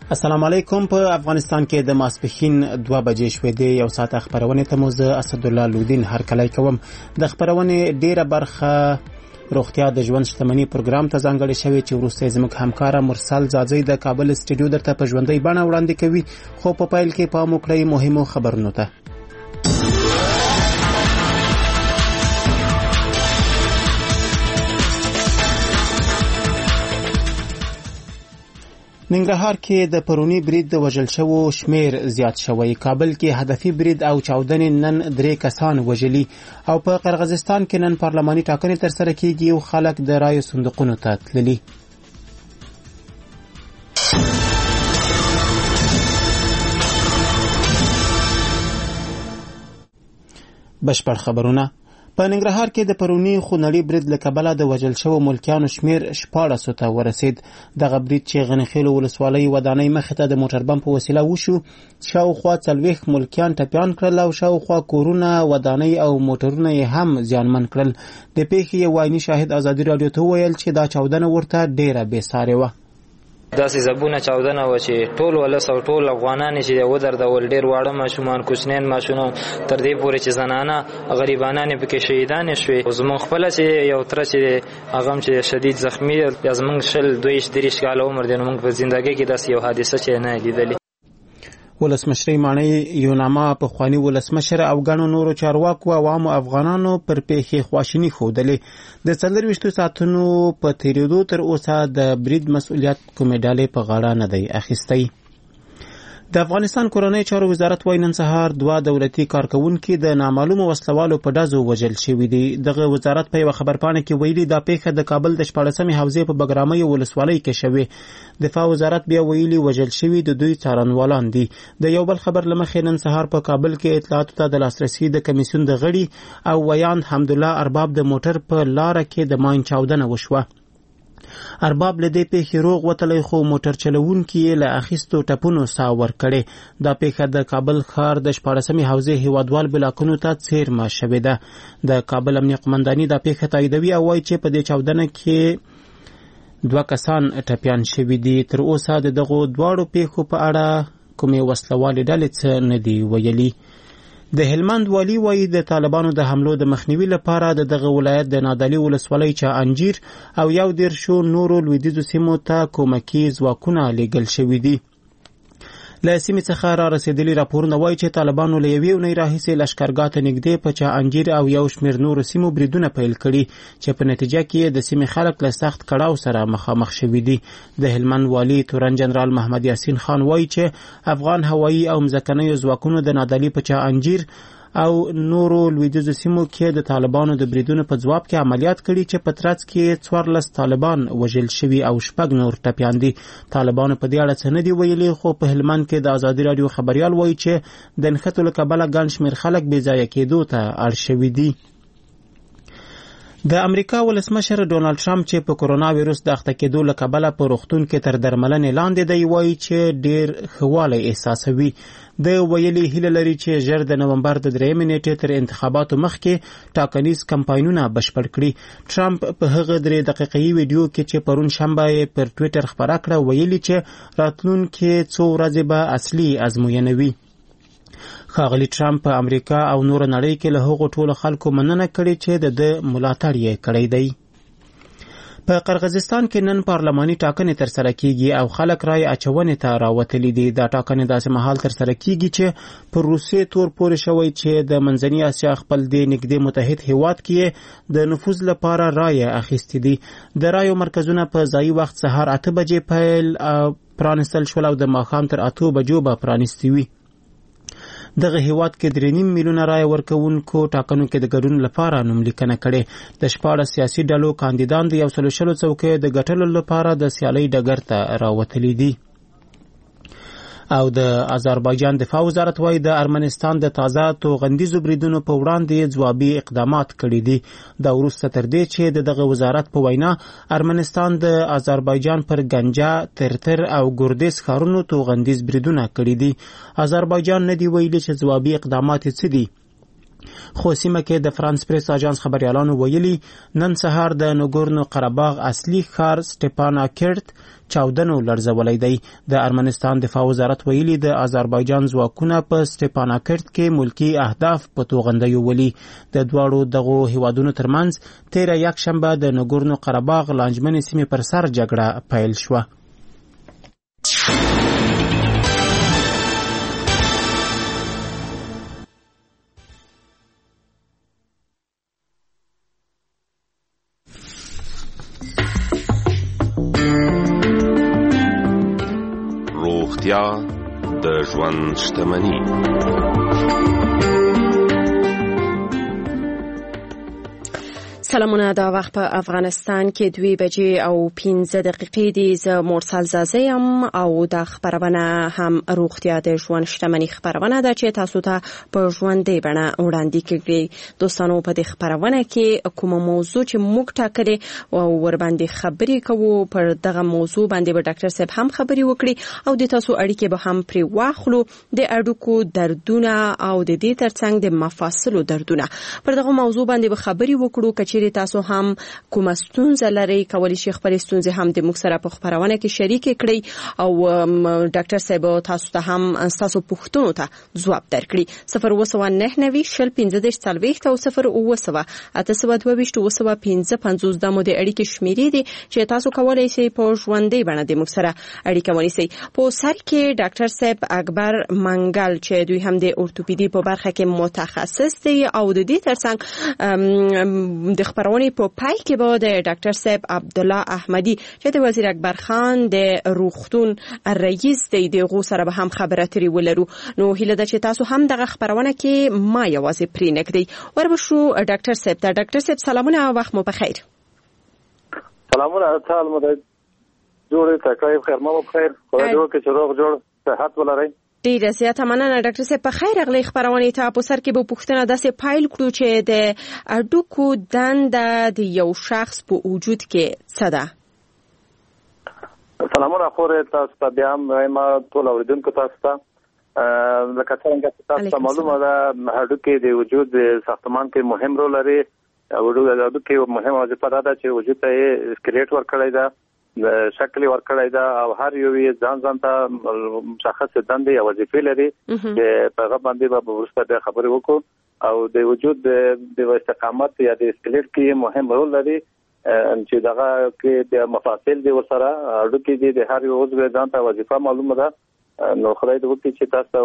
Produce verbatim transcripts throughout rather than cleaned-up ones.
السلام علیکم. په افغانستان کې د ماسپښین دوه بجې شوې دي. یو ساعت خبرونه ته مو زه اسدالله لودین هرکلی کوم. د خبرونه ډیره برخه روغتیا د ژوند شتمنۍ پروګرام ته ځانګړې شوې چې وروسته زموږ همکاره مرسل زاځی د کابل سټوډیو درته په ژوندۍ بڼه وړاندې کوي. خو په پیل کې پام وکړئ مهمو خبرونو ته. ننګرهار کې د پرونی برید د وژل شوو شمیر زیات شوی. کابل کې هدفي برید او چاودنې نن درې کسان وژلي او په قرغیزستان کې نن پارلماني ټاکنې ترسره کیږي او خلک د رایو صندوقونو ته تللي. بشپړ خبرونه. په ننګرهار کې د پرونی خونړي برید له کبله د وژل شوو ملکیانو شمیر شپاړسو ته ورسید. دغه برید چې غنیخیلو ولسوالۍ ودانۍ مخې ته د موټر بم په وسیله وشو، شاوخوا څلوېښت ملکیان ټپیان کړل او شاوخوا کورونه، ودانۍ او موټرونه یې هم زیانمن کړل. د پیښې یو عیني شاهد ازادي راډیو ته وویل چې دا چاودنه ورته ډیره بېسارې وه. داسې زبونه چاودنه و چې ټول ولس او ټول افغانان چې ودردول، ډېر واړه ماشومان، کوچنیان ماشومان، تر دې پورې چې زنانه غریبانان پکې شهیدانې شوې. زموږ خپله چې یو تره چې هغه هم چې شدید زخمي، یا زموږ شل دویشت دېرش کاله عمر دی، نو موږ په زندګۍ کې داسې یو حادثه چې نه لیدلې. ولسمشرۍ ماڼۍ یوناما پخواني ولسمشر او ګڼو نورو چارواکو عوامو افغانانو پر پیښې خواشیني ښودلې. د څلرویشتو ساعتونو په تېرېدو تر اوسه د برید مسؤلیت کومې ډلې په غاړه نه دی اخیستی. د افغانستان کورنۍ چارو وزارت وايي نن سهار دوه دولتي کارکونکي د نامعلومو وسلوالو په ډزو وژل شوي دي. دغه وزارت په یوه خبرپاڼه کې ویلي دا پیښه د کابل د شپاړسمې حوزې په بګرامۍ ولسوالۍ کې شوې. دفاع وزارت بیا ویلي وژل شوي د دوی څارنوالان دي. د یو بل خبر له مخې نن سهار په کابل کې اطلاعاتو ته د لاسرسي د کمیسیون د غړي او ویاند حمدالله ارباب د موټر په لاره کې د ماین چاودنه وشوه. ارباب له دې پیښې روغ وتلی، خو موټر چلوونکي یې له اخیستو ټپونو ساه ورکړې. دا پیښه د کابل ښار د شپاړسمې حوزې هیوادوال بلاکونو ته څیرمه شوې ده. د کابل امنیه قمنداني دا پیښه تاییدوي او وایي چې په دې چاودنه کې دوه کسان ټپیان شوي دي. تر اوسه د دغو دواړو پیښو په اړه کومې وسلوالې ډلې څه نه دي ویلي. د هلمند والي وایي د طالبانو د حملو د مخنیوي لپاره د دغه ولایت د نادعلي ولسوالۍ چا انجیر او یو دېرشو نورو لویدیځو سیمو ته کومکي ځواکونه لیږل شوي دي. له سیمې څخه را رسېدلي راپورونه وایي چې طالبانو له یوې اونۍ راهیسې لښکرګاه ته نږدې په چا انجیر او یو شمېر نورو سیمو بریدونه پیل کړي چې په نتیجه کې د سیمې خلک له سخت کړاو سره مخامخ شوي دي. د هلمند والي تورن جنرال محمد یاسین خان وایي چې افغان هوایي او مځکنیو ځواکونو د نادعلي په چا انجیر او نورو لویدیځو سیمو کې د طالبانو د بریدونو په ځواب کې عملیات کړي چې په ترڅ کې څوارلس طالبان وژل شوي او شپږ نور ټپیان دي. طالبانو په دې اړه څه نه دي ویلي، خو په هلمند کې د ازادي راډیو خبریال وایي چې د نښتو له کبله ګڼ شمېر خلک بې ځایه کېدو ته اړ شوي دي. د امریکا ولسمشر ډونالډ ټرمپ چې په کرونا ویروس د اخته کېدو له کبله په روغتون کې تر درملنې لاندې دی، وایي چې ډېر ښه والی احساسوي. د ویلي هیله لري چې ژر د نومبر د درېیمې نیټې تر انتخاباتو مخکې ټاکنیز کمپاینونه بشپړ کړي. ټرمپ په هغه درې دقیقه‌یي ویډیو کې چې پرون شنبه یې پر ټویټر خپره کړه ویلي چې راتلونکې څو ورځې به اصلي ازموینه وي. ښاغلي ټرمپ په امریکا او نور نړۍ کې له هغو ټولو خلکو مننه کړې چې د ده ملاتړ یې کړی دی. په قرغیزستان کې نن پارلماني ټاکنې ترسره کیږي او خلک رای اچونې ته راوتلي دي. دا ټاکنې داسې مهال ترسره کیږي چې پر روسیې تور پورې شوی چې د منځني اسیا خپل دې نږدې متحد هیواد کې د نفوذ لپاره رای اخیستې دي. د رایو مرکزونه په ځایي وخت سهار اته بجې پیل پرانستل شول او د ماښام تر اتو بجو به پرانستي وي. دغه هیواد کې درې نیم میلیونه رای ورکوونکو ټاکنو کې د ګډون لپاره نوملیکنه کړې. د شپاړس سیاسي ډلو کاندیدان د یو سلو شلو څوکیو د ګټلو لپاره د سیالۍ ډګر ته راوتلي دي. او د آذربایجان دفاع وزارت وايي د ارمنستان د تازه توغندیزو بریدونو په وړاندې ځوابي اقدامات کړي دي. دا وروسته تر دې چې د دغه وزارت په وینا ارمنستان د آذربایجان پر ګنجا، ترتر او ګردیز ښارونو توغندیز بریدونه کړي دي. آذربایجان نه دی ویلي چې ځوابي اقدامات څه دي. خو سیمه کې د فرانس پریس اژانس خبريالانو ویلي نن سهار د نګورنو قرهباغ اصلي ښار سټپاناکرت چاودنو لړزولی دی. د ارمنستان دفاع وزارت ویلي د آذربایجان ځواکونه په سټپاناکرت کې ملکی اهداف په توغندیو ولي. د دواړو دغو هیوادونو ترمنځ تیره یک شنبه د نګورنو قرهباغ لانجمنې سیمې پر سر جګړه پیل شوه. روغتیا د ژوند شتمني. سلامونه، دا وخت په افغانستان کې دوی بجې او پنځه دقیقې دي. زه مرسل زازه یم او دا خبرونه هم روغتیا د ژوند شتمني خبرونه ده چې تاسو ته په ژوندۍ بڼه وړاندې کیږي. دوستانو، په دې خبرونه کې کومه موضوع چې موږ ټاکلې او ور باندې خبرې کوو، پر دغه موضوع باندې به ډاکټر صاحب هم خبرې وکړي او د تاسو اړیکې به هم پرې واخلو. د اډوکو دردونه او د دې ترڅنګ د مفاصلو دردونه، پر دغه موضوع باندې به خبرې وکړو. کچې تاسو هم کومه ستونزه لرئ، کولی شئ خپل ستونزې هم د موږ سره په خبرونه کې شریک کړئ او ډاکټر صاحب تاسو ته هم تاسو پوښتنو ته ځواب درکړي. صفر اوه سوه نهه نوي شل پنځه دېرش څلوېښت او صفر اوه سوه اته سوه دوه ویشت اوه سوه پنځه پنځوس د مو د اړیکې شمیرې دي چې تاسو کولی شئ په ژوندۍ بڼه د موږ سره اړیکه ونیسئ. په سر کې ډاکټر صاحب اکبر منګل چې دوی هم د اورتوپیدي په برخه کې متخصص دي او د دې ترڅنګ د خبرونه په پای کې به د ډاکټر صاحب عبدالله احمدی چې د وزیر اکبر خان د روغتون رئیس دی دغه سره به هم خبرې اترې ولرو. نو هیله ده چې تاسو هم دغه خبرونه کې ما یوازې پرې نکړئ. وربشو ډاکټر صاحب ته. ډاکټر صاحب سلامونه، وخت مو بخیر. سلامونه، تعال مو د جوړې تکایف خیر مو بخیر. خدای دې وکړي چې روغ جوړ صحت ولرئ. ډیره زیاته مننه ډاکټر صاحب. په خیر اغلی خبرونه ته په سر کې به پوښتنه داسې پایل کړو چې د اډوکو دنده د یو شخص په وجود کې څه ده؟ سلامونه خورې تاسو ته بیا هم ما ټول اوریدونکو تاسو ته لکه څنګه چې تاسو ته معلومه ده هډوکي د وجود ساختمان کې مهم رول لري. هډوکي مهمه وظیفه ده چې وجود ته اسکلیټ ورکړی ده، شکل ورکړی دا او هر یو یې ځان ځان ته مشخص دندې او وظیفې لري چې په هغه باندې به وروسته د خبرې وکړو. او د وجود د استقامت یا د اسکلیټ کې مهم رول لري چې دغه کې د مفاصل دی ورسره اډوکي دي د هر یو عضو ځان ته وظیفه معلومه ده. نو خدای دې وکړي چې تاسو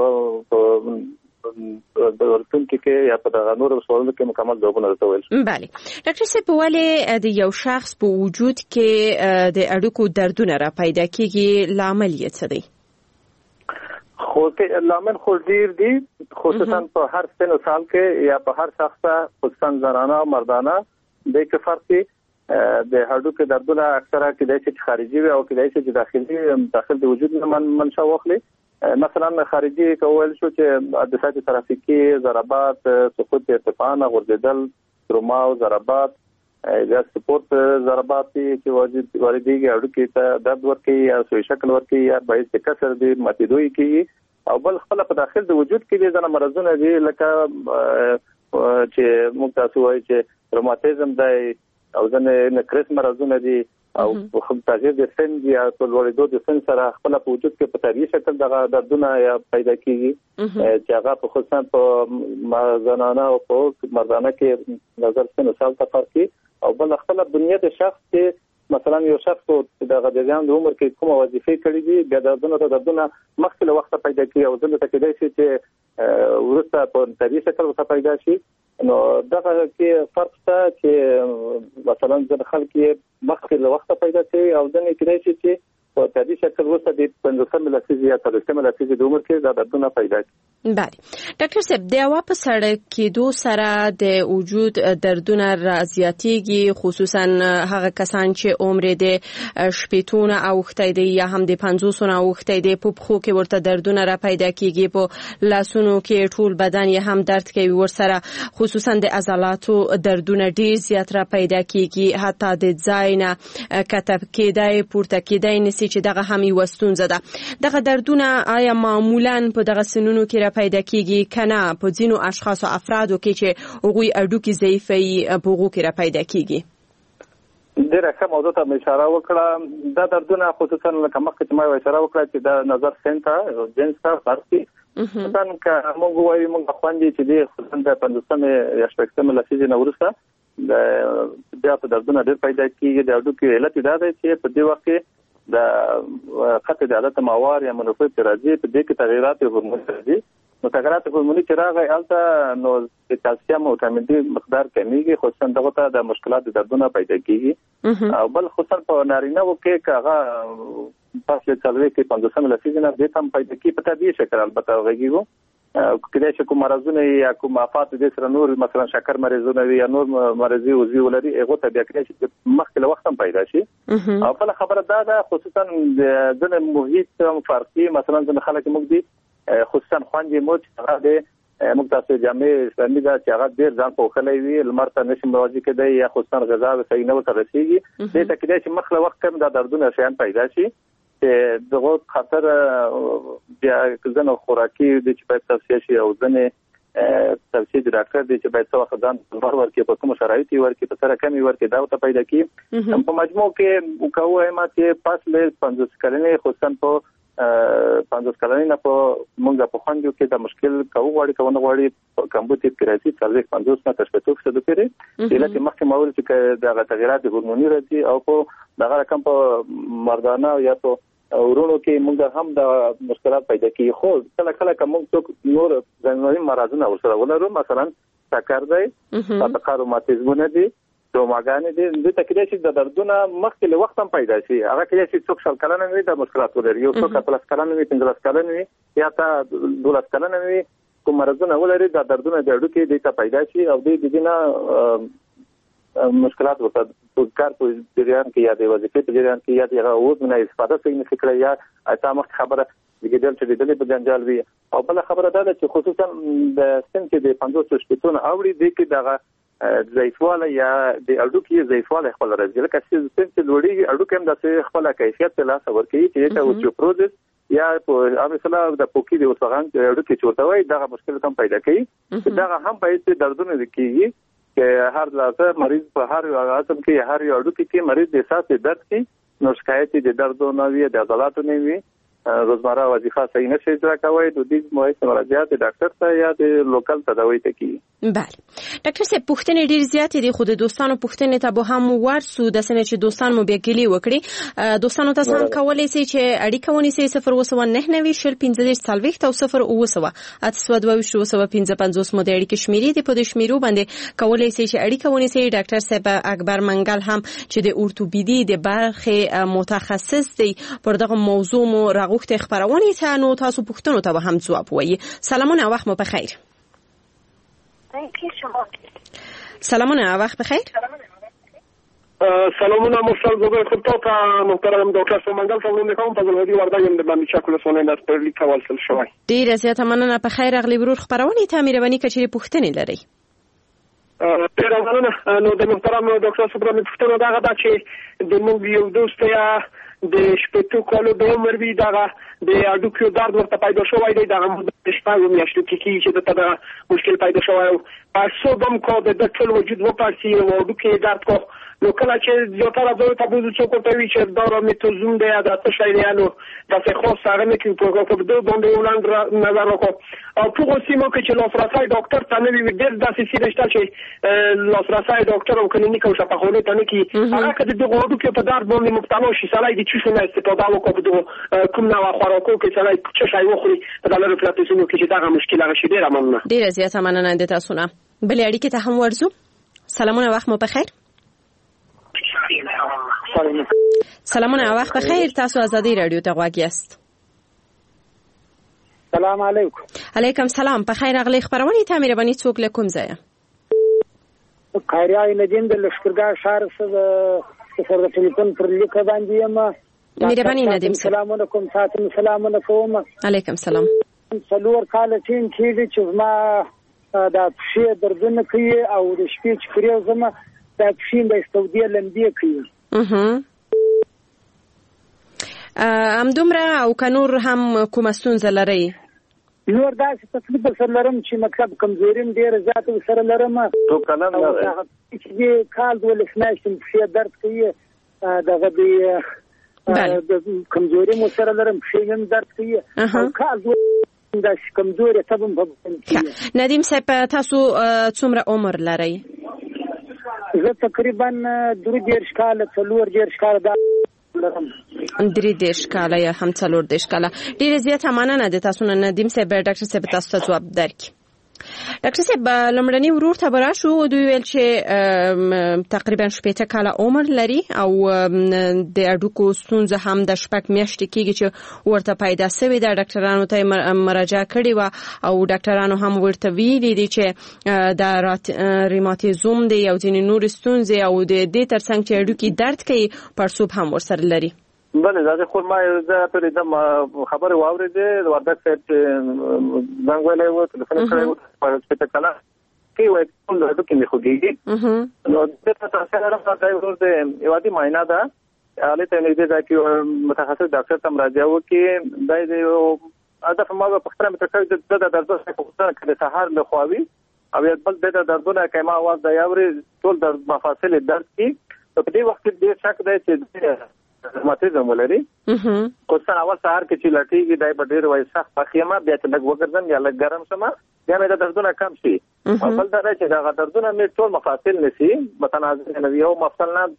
د ورتون کې یا په دغه نور سوالونو کې مکمل ځوابونه راوړل. بله ډاکټر صاحب، ولې د یو شخص په وجود کې د اډوکو دردونه را پیدا کیږي، لامل یې څه دی؟ خو لامل خو ډیر دي، خصوصا په هر سن او سال کې یا په هر شخص، خصوصا زنانه او مردانه د کې فرق دی. د هډوکو دردونه اکثره کېدای شي خارجي وي او کېدای شي داخلي داخل د وجود من منشأ واخلي. مثلا خارجي کول شو چې حادثات ترافیکي، ضربات، سقوط ارتفاع، غورځېدل، تروما او ضربات یا سپورت ضربات چې واردېږي اډوکي ته درد ورکوي یا سوی شکل ورکوي یا باعث د کسر دی ماتېدوی کوي. او بل خپل په داخل د وجود کې د ځنه مرزونه دي لکه چې موږ تاسو وایي چې روماتیزم دی او ځنه نکرس مرزونه دي او خو تغییر د سن یا په لوړېدو د سن سره خپل په وجود کې په طبيعي شکل دغه دردونه یا پیدا کیږي چې هغه په خصوصا په زنانه او په مردانه کې نظر سن او سال تفاوت او بل خپل بنیاد شخص کې مثلا یو شخص د غدیان د عمر کې کومه وظیفه کړې دي د دردونو ته دردونه مخکې له وخت پیدا کیږي او ځکه چې کېدای شي چې ورسته په طبيعي شکل وسه پیدا شي. نو دغه کې فرق شته چې مثلا ځکه خلک مخکې له وخت پیدا کوي او ځنه کېدای شي چې په طبيعي شکل وسه د پنځوسم لسیزه یا تلوسم لسیزه د عمر کې د دردونه پیدا کوي. بله ډاکټر صاحب، د هوا په سړک کېدو سره د وجود دردونه زیاتېږي، خصوصا هغه کسان چې عمر د شپېتونه اوښتی دی یا هم د پنځوسونه اوښتی دی، په پښو کې ورته دردونه را پیدا کېږي، په لاسونو کې ټول بدن یې هم درد کوي، ورسره خصوصا د عضلاتو دردونه ډېر زیات را پیدا کېږي، حتی د ځای نه کتب کېدای پورته کېدای نشي سي چې دغه هم یو ستونزه ده. دغه دردونه آیا معمولاً په دغه سنونو کې را پیدا کیږي کنه په ځینو اشخاص او افرادو کې چې هغوی اډوکي ضعیفي په هغو کې را پیدا کیږي؟ ډیره ښه موضوع ته اشاره وکړه. دا دردونه خصوصا لکه مخکې چې ما اشاره وکړه چې دا نظر سنټر جنس ته فرقي مثلا که موږ وایو موږ خوندې چې دی خصوصا د پنځوسمې یا شپږمې لسیزې نه وروسته د بیا په دردونه ډېر پیدا کېږي. د هډوکو علت دا دی چې په دې وخت کې د خط د عادت ماوار یا منوفي چې راځي په دې کې تغیرات هورموني راځي. نو تغیرات هورموني چې راغی هلته نو د کلسیم او ویټامین ډي مقدار کمیږي، خصوصا دغه ته د مشکلات د دردونه پیدا کېږي. او بل خصوصا په نارینه‌و کې که هغه پس له څلوېښت کې پنځوسمې لسیزې نه دې هم پیدا کېږي په طبیعي شکل البته غږیږو کېدای شي کوم مرضونه یا کوم آفات دې سره نور مثلا شکر مریضونه وي یا نور مرضي عضوي ولري هغه ته بیا کېدای شي مخکې له وخت هم پیدا شي. او بل خبره دا ده خصوصا د ځینې محیط فرقي مثلا ځینې خلک موږ دي خصوصا خوندې مو چې هغه د موږ تاسو جامع اسلامي دا چې هغه ډېر ځان پوښلې وي لمر ته نشي مواجه کېدای یا خصوصا غذا صحیح نه ورته رسیږي دې ته کېدای شي مخکې له وخت هم دا دردونه شیان پیدا شي. دغه خطر بیا ځنه خوراکي د چې باید توصیه شي او ځنه توصیه د ډاکټر د چې باید څو وخت ځان بهر ورکې په کوم شرایطي ورکې په سره کمی ورکې دا ته پیدا کی په مجموع کې وکاو ما چې پاس له پنځوس کلنې خصوصا په پنځوس کلنې نه په مونږ په خوندو کې د مشکل کوو غواړي کوونه غواړي کمبوتي کراسي څلوېښت پنځوس نه تر شپږ څو د پیری علت مخکې ماول چې د تغیرات هورموني راځي او په دغه رقم په مردانه یا په ورونو کې موږ هم د مشکلات پیدا کیږي. خو کله کله کوم څوک نور ځانګړي مرضونه ورسره ولرو مثلا شکر دی تفکر روماتیزمونه دي دوماګانې دي د تکلیف چې د دردونه مخکې له وخت هم پیدا شي هغه کې چې څوک شل کلن وي د مشکلات ولري یو څوک پلس کلن وي پنځلس کلن وي یا تا دولس کلن وي کوم مرضونه ولري د دردونه د اډو کې د پیدا شي او د دې نه مشکلات ورته کار په جریان کې یا د وظیفې په جریان کې یا د اوس نه استفاده کوي نه فکر یا اته مخ خبره دګیدل چې د دې په جنجال وي. او بل خبره دا ده چې خصوصا د سن کې د پنځوس شپږ اوړي د کې دغه ضعیفواله یا د اډو کې ضعیفواله خپل راځي لکه چې سن چې لوړي اډو کې هم د خپل کیفیت له لاس ورکړي چې ته اوسټیوپروزس یا په مثلا د پوکی د وسغان اډو کې چورتوي دغه مشکل هم پیدا کوي. دغه هم پیدا دردونه کیږي که هر لحظه مریض په هر یو عضو کې هر یو اډو کې مریض د احساس درد کې نو شکایت د درد نه وي د عضلاتو نه وي روزمره وظیفه صحیح نشي اجرا کوي د دې موثر مراجعه د ډاکټر ته یا د لوکل تداوی ته کی. بله ډاکټر صاحب پوښتنې ډېر زیاتې دي خو د دوستانو پوښتنې ته به هم ورسو د سنې چې دوستان مو بیا ګلې وکړي دوستانو ته هم کولای شي چې اړیکه ونیسي صفر اووه سوه نهه نوي شل پنځه دېرش څلوېښت او صفر اووه سوه اته سوه دوه ویشت اووه سوه پنځه پنځوس مو د اړیکې شمیرې دي په دې شمیرو باندې کولای شي چې اړیکه ونیسي. ډاکټر صاحب اکبر منګل هم چې د اورتوپیدي د برخې متخصص دی پر دغه موضوع مو راغوښته خبرونه ته نو تاسو پوښتنو ته به هم ځواب وایي. سلامونه وخت مو بخیر. سلامونه وخت بخیر. سلامونه مرسل زوګر خطوط محترم ډاکټر سومنګل څنګه کوم په ځلودي وردایم د باندې چاکل سونه د پرلی کول سل شوی. ډیر زیاته مننه په خیر اغلی برور خبرونه ته مهرباني کچې پوښتنې لري. ډیر مننه نو د محترم ډاکټر سومنګل پوښتنه دا غواړي چې د موږ یو دوست یا د شپږ کالو د عمر وی دغه د اډوکو درد ورته پیدا شوی دی دغه د شپږ میاشتو کې چې د تدا مشکل پیدا شوی او پاسو دم کو د ټول وجود و پارسي او اډوکو درد کو نو کله چې یو تر ځای ته بوزو څوک ته وی چې دا میتوزوم دی دا څه شی دی نو دا څه خو سره نه کې په په دې باندې ولاند نظر وکړو او په سیمو کې چې لاسرسي ډاکټر ته نه وی ډېر داسې سي نشته چې لاسرسي ډاکټر او کلینیک او شفاخانه ته نه کې هغه کله د اډوکو په درد باندې مبتلا شي سړی د چې څه استفاده وکړو کوم نوع خوراکو کې سړی څه شی وخوري په دغه پلاتفورمو کې چې دا مشکل هغه شي ډیر مننه. ډیر زیاته مننه د تاسو نه. بل اړیکه ته هم ورزو. سلامونه وخت مو بخیر. سلامونه وخت بخیر. تاسو آزادی رادیو ته غواړئ است. سلام علیکم. علیکم سلام. په خیر اغلی خبرونه ته مهرباني څوک له کوم ځای؟ خیریای نجیم د لشکرګاه شهر څخه صفر د ټلیفون پر لیکه باندې یم. مهرباني ندیم. سلام علیکم. ساتم سلام علیکم. علیکم سلام. څلور کال تین چې چې ما دا پښې دردونه کوي او د شپې چې کړیو زما دا پښې د استودیه لمبي کوي. اها همدومره او کنور هم کوم ستونزه لري؟ نور داسې تکلیف سره لرم چې مطلب کمزوري ډېره زیاته سره لرم. تو کلن چې کال دولس میاشتې پښې درد کوي، دغه د کمزوري مو سره لرم، پښې هم درد کوي او کال دولس کمزوري تبم په کوي. ندیم صاحب تاسو څومره عمر لرئ؟ زه تقریبا درې دېرش کاله څلور دېرش کاله دا لرم. درې دېرش کاله یا هم څلور دېرش کاله. ډېره زیاته مننه د تاسو نه ندیم صاحب. ډاکټر صاحب تاسو ته ځواب درکړي. ډاکټر صاحب لمړنی ورور ته براشو، دوی ویل چې تقریبا شپږ کاله عمر لري او د اډوکو ستونزه هم د شپږ میاشتې کېږي چې ورته پیدا شوې ده. ډاکټرانو ته مراجعه کړې و او ډاکټرانو هم ورته ویلي دي چې د ریماتیزم دی او ځینې نور ستونزې او د دې ترڅنګ چې اډوکي درد کوي پړسوب هم ورسره لري. بله دا خو ما زه پرې د خبره واورېدې د وردګ صاحب چې زنګ ویلی و، تلیفون کړی و په شپېته کاله کې وایي ټول هډوکي مې خوږېږي. نو دې ته تاسو لرم دا ورور د یو عادي معاینه ده، هلې ته نږدې ځای کې متخصص ډاکټر ته مراجعه وکړي. دا د یو هدف ما به پوښتنه مې ترې کړې د د دردونو څخه پوښتنه کړې د سهار لخوا وي او یا بل د دردونه که ما اواز د یاورې ټول درد مفاصل درد کړي. په دې وخت کې ډېر شک دی چې روماتیزم ولري. خصوصا اول سهار کې چې لټېږي دی به ډېر وایي سخت پخېږم، بیا چې لږ وګرځم یا لږ ګرم شم بیا مې د دردونه کم شي. او بل دا دی چې دغه دردونه مې ټول مفاصل نشي متنازع نه وي، یو مفصل نه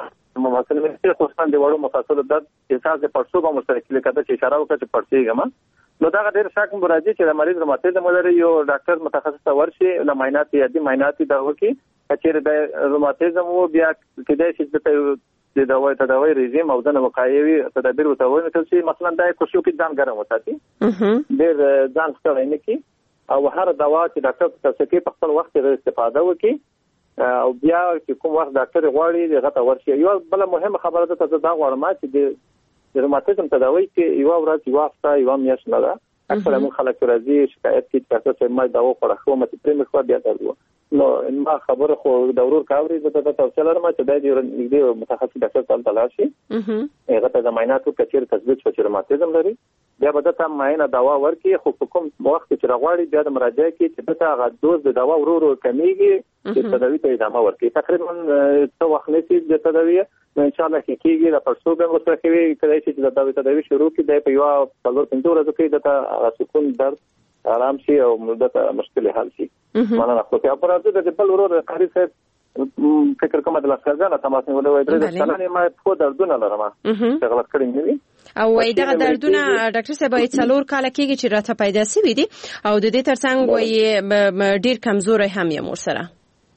مفاصل مې خصوصا د وړو مفاصلو درد احساس د پړسوب هم ورسره کېږي کده چې اشاره وکړه چې پړسېږم. نو دغه ډېر شک مو راځي چې د مریض روماتیزم ولري، یو ډاکټر متخصص ته ورشي له معاینات یا د معاینات دا وکړي که چېرې د روماتیزم و بیا کېدای شي چې د دوايي تداوی رژیم او د وقایوي تدابیر وته ونیول شي. مثلا دا کوشش وکړي ځان ګرم وساتي، ډېر ځان ستړی نه کړي او هر دوا چې ډاکټر توصیه کوي په خپل وخت کې استفاده وکړي او بیا چې کوم وخت ډاکټر غواړي دغه ته ورشي. یو بل مهمه خبره ده ته دا غواړم چې د روماتیزم تداوی کې یو ورځ یو هفته یو میاشت نه ده. اکثره من خلک راځي شکایت کوي چې ما دوا خوړه خو مته پرې مخ بیا درلو. نو ما خبره خو د ورور کاوري د ته توصیه لرم چې د دې نږدې متخصص ډاکټر ته لاړ شي، هغه ته د معایناتو کچیر تثبیت شي چې روماتیزم لري، بیا به د ته معاینه دوا ورکړي. خو په کوم وخت چې راغواړي بیا د مراجعه کې چې د ته هغه دوز د دوا ورور کمیږي چې تداوی ته ادامه ورکړي. تقریبا څو وخت نشي د تداوی نو ان شاء الله کې کېږي د پړسوب هم ورسره کوي کله چې د دوا تداوی شروع کړي د په یو څلور پنځه ورځې کې د ته سکون درد آرام شي او مدته مشکل حل شي. مننه. خو په اپراتو د بل ورور قاری صاحب فکر کوم د لاسکرګانه تماس نیولې وای درې ځله ما په دردونه لرم چې غلط کړی نه وي او وای دغه دردونه ډاکټر صاحب باید څلور کال کېږي چې راته پیدا شوي دي او د دې ترڅنګ وای ډیر کمزوري هم یم ورسره.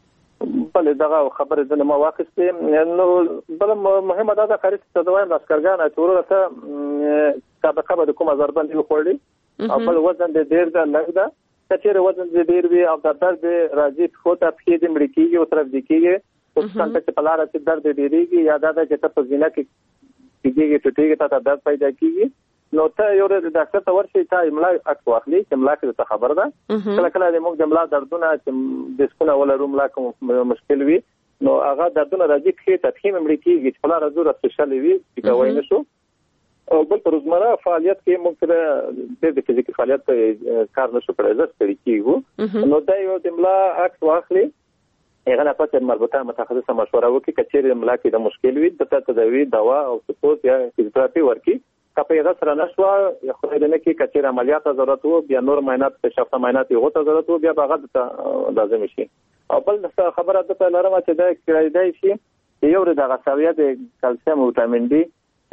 بله دغه خبره د ما واقعي نو بل مهمه ده د قاری ته د وایم لاسکرګانه چې ورته سابقه به کوم ضربه دی وخوړي او بل وزن د ډیر د لږ ده کچېره وزن د ډیر وی او د درد راځي خو ته پخې د مړ کېږي او طرف د کېږي او څنګه چې پلاره چې درد ډیریږي یا دا چې ته په زینه کې کېږي ټوټېږي ته درد پیدا کېږي. نو ته یو ډاکټر ته ورشي ته املا اکو اخلي چې املا کې ته خبر ده کله کله د موږ د املا دردونه چې د سکونه ولا روم لا کوم مشکل وي نو هغه دردونه راځي چې ته تخیم مړ کېږي چې پلاره زوره سپیشل وي چې کوي نه شو او بل پر روزمره فعالیت کې موږ سره د فزیکي فعالیت کار نشو کولای زه ستړي کیږو. نو دا یو د املا عکس واخلي هغه نه پاتې مربوطه متخصصه مشوره وکړي کچېر املا کې د مشکل وي د تداوی دوا او سپورت یا فزیوتراپي ورکي کپه هغه سره نشو یا خو دې نه کې کچېر عملیات ضرورت وو بیا نور معاینات په شفته معاینات یو ته ضرورت وو بیا هغه لازم شي. او بل خبره ده لرم چې دا کړای شي یو د غساویه د کلسیم او ویټامین ډي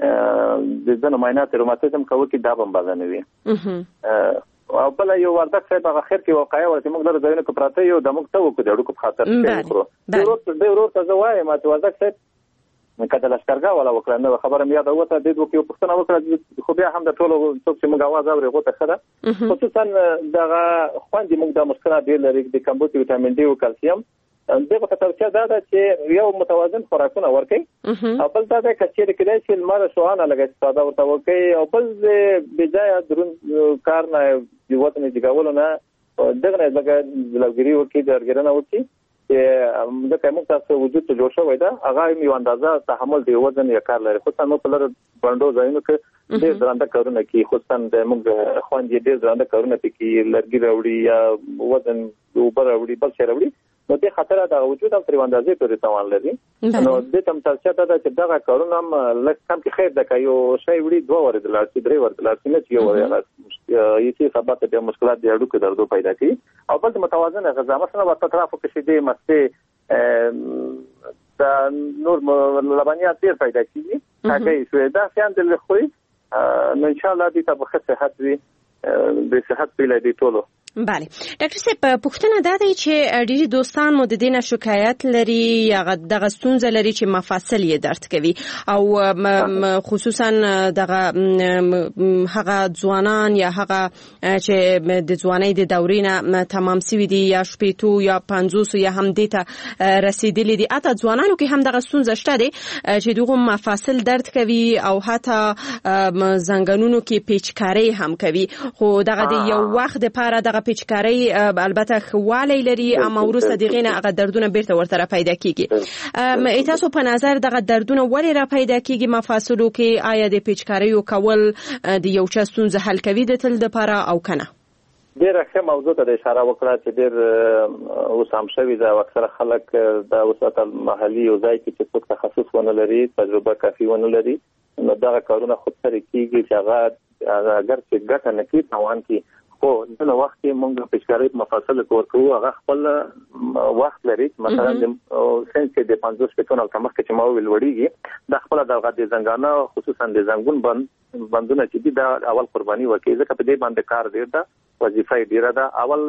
د ځنو معاینات روماتیزم کوي کې دا هم بازانوي. او بل یو وردک صاحب هغه خیر کې واقعي ورته موږ د ځایونو کې پراته یو د موږ ته وکړو د اړو په خاطر کې ورو د ورو ته زوای ما ته وردک صاحب کله لشکرګا ولا وکړه نو خبره مې یاد اوته د دوه کې پښتنه وکړه خو بیا هم د ټولو څوک چې موږ आवाज اوري غوته خره خصوصا دغه خوندې موږ د مشکلات ډیر لري د کمبوت ویټامین ډي او کلسیم دغه په توګه دا ده چې یو متوازن خوراکونه ورکړي او بل دا د کچېر کې چې لمر شوانه لګي ساده ورته ورکړي او بل بجای درون کار نه یو وطن دی ګاولونه دغه نه دغه لګري ورکړي درګرنه ورکړي چې د کوم تاسو وجود ته جوړ شوی دا هغه یو اندازه تحمل دی وزن یې کار لري. خو څنګه په لاره باندې ځایونه کې ډېر درانده کارونه کوي، خو څنګه موږ خوندې ډېر درانده کارونه کوي، لرګي راوړي یا وزن اوبه راوړي بل څه راوړي، نو د خطر د وجود او تر اندازې پورې توان لري. نو د تم تاسو ته چې دا کارونه هم لکه کم کې خیر د کایو شی وړي دوه ور د لارې درې ور د لارې نه چې ور یې چې سبب د مشکلات د اډو کې دردو پیدا کوي. او بل متوازن غذا مثلا په اطرافو کې شیدې مسته د نور لبنیات ډیر پیدا کیږي هغه شوی دا څنګه د لخري نو ان شاء الله دې ته په صحت وي د صحت په لدی ټولو. بله ډاکټر صاحب پوښتنه دا دی چې ډېری دوستان مو د دې شکایت لري یا دغه ستونزه لري چې مفاصل یې درد کوي او خصوصا دغه هغه ځوانان یا هغه چې د ځوانۍ د دورې نه تمام شوي دي یا شپېتو یا پنځوس یا هم دې ته رسیدلي دي، حتی ځوانانو کې هم دغه ستونزه شته دی چې دغه مفاصل درد کوي او حتی زنګونونو کې پیچکاري هم کوي، خو دغه د یو وخت لپاره دغه پیچکاری البته خوالی لري اما وروسته دغه نه هغه دردونه بیرته ورته پیدا کیږي. تاسو په نظر دغه دردونه ولې را پیدا کیږي مفاصلو کې؟ آیا د پیچکاری او کول د یو چا ستونزه حل کوي د تل لپاره او کنه؟ ډېر ښه موضوع ته اشاره وکړه چې ډېر اوسام شوی دا اکثر خلک د وساتل محلي او ځای کې چې تخصص ونه لري، تجربه کافي ونه لري، نو دا کارونه خود سره کیږي چې هغه اگر چې ګټه نه کوي توان کوي. خو د نو وخت موږ پیچکاری مفاصل ورکو هغه خپل وخت لري، مثلا د سنس د پنځوس پټون او تمخ چې ما ویل وړيږي د خپل دغه د زنګانه خصوصا د زنګون بند بندونه چې د اول قرباني وکړي ځکه په دې باندې کار دی دا وظیفه ډیره ده. اول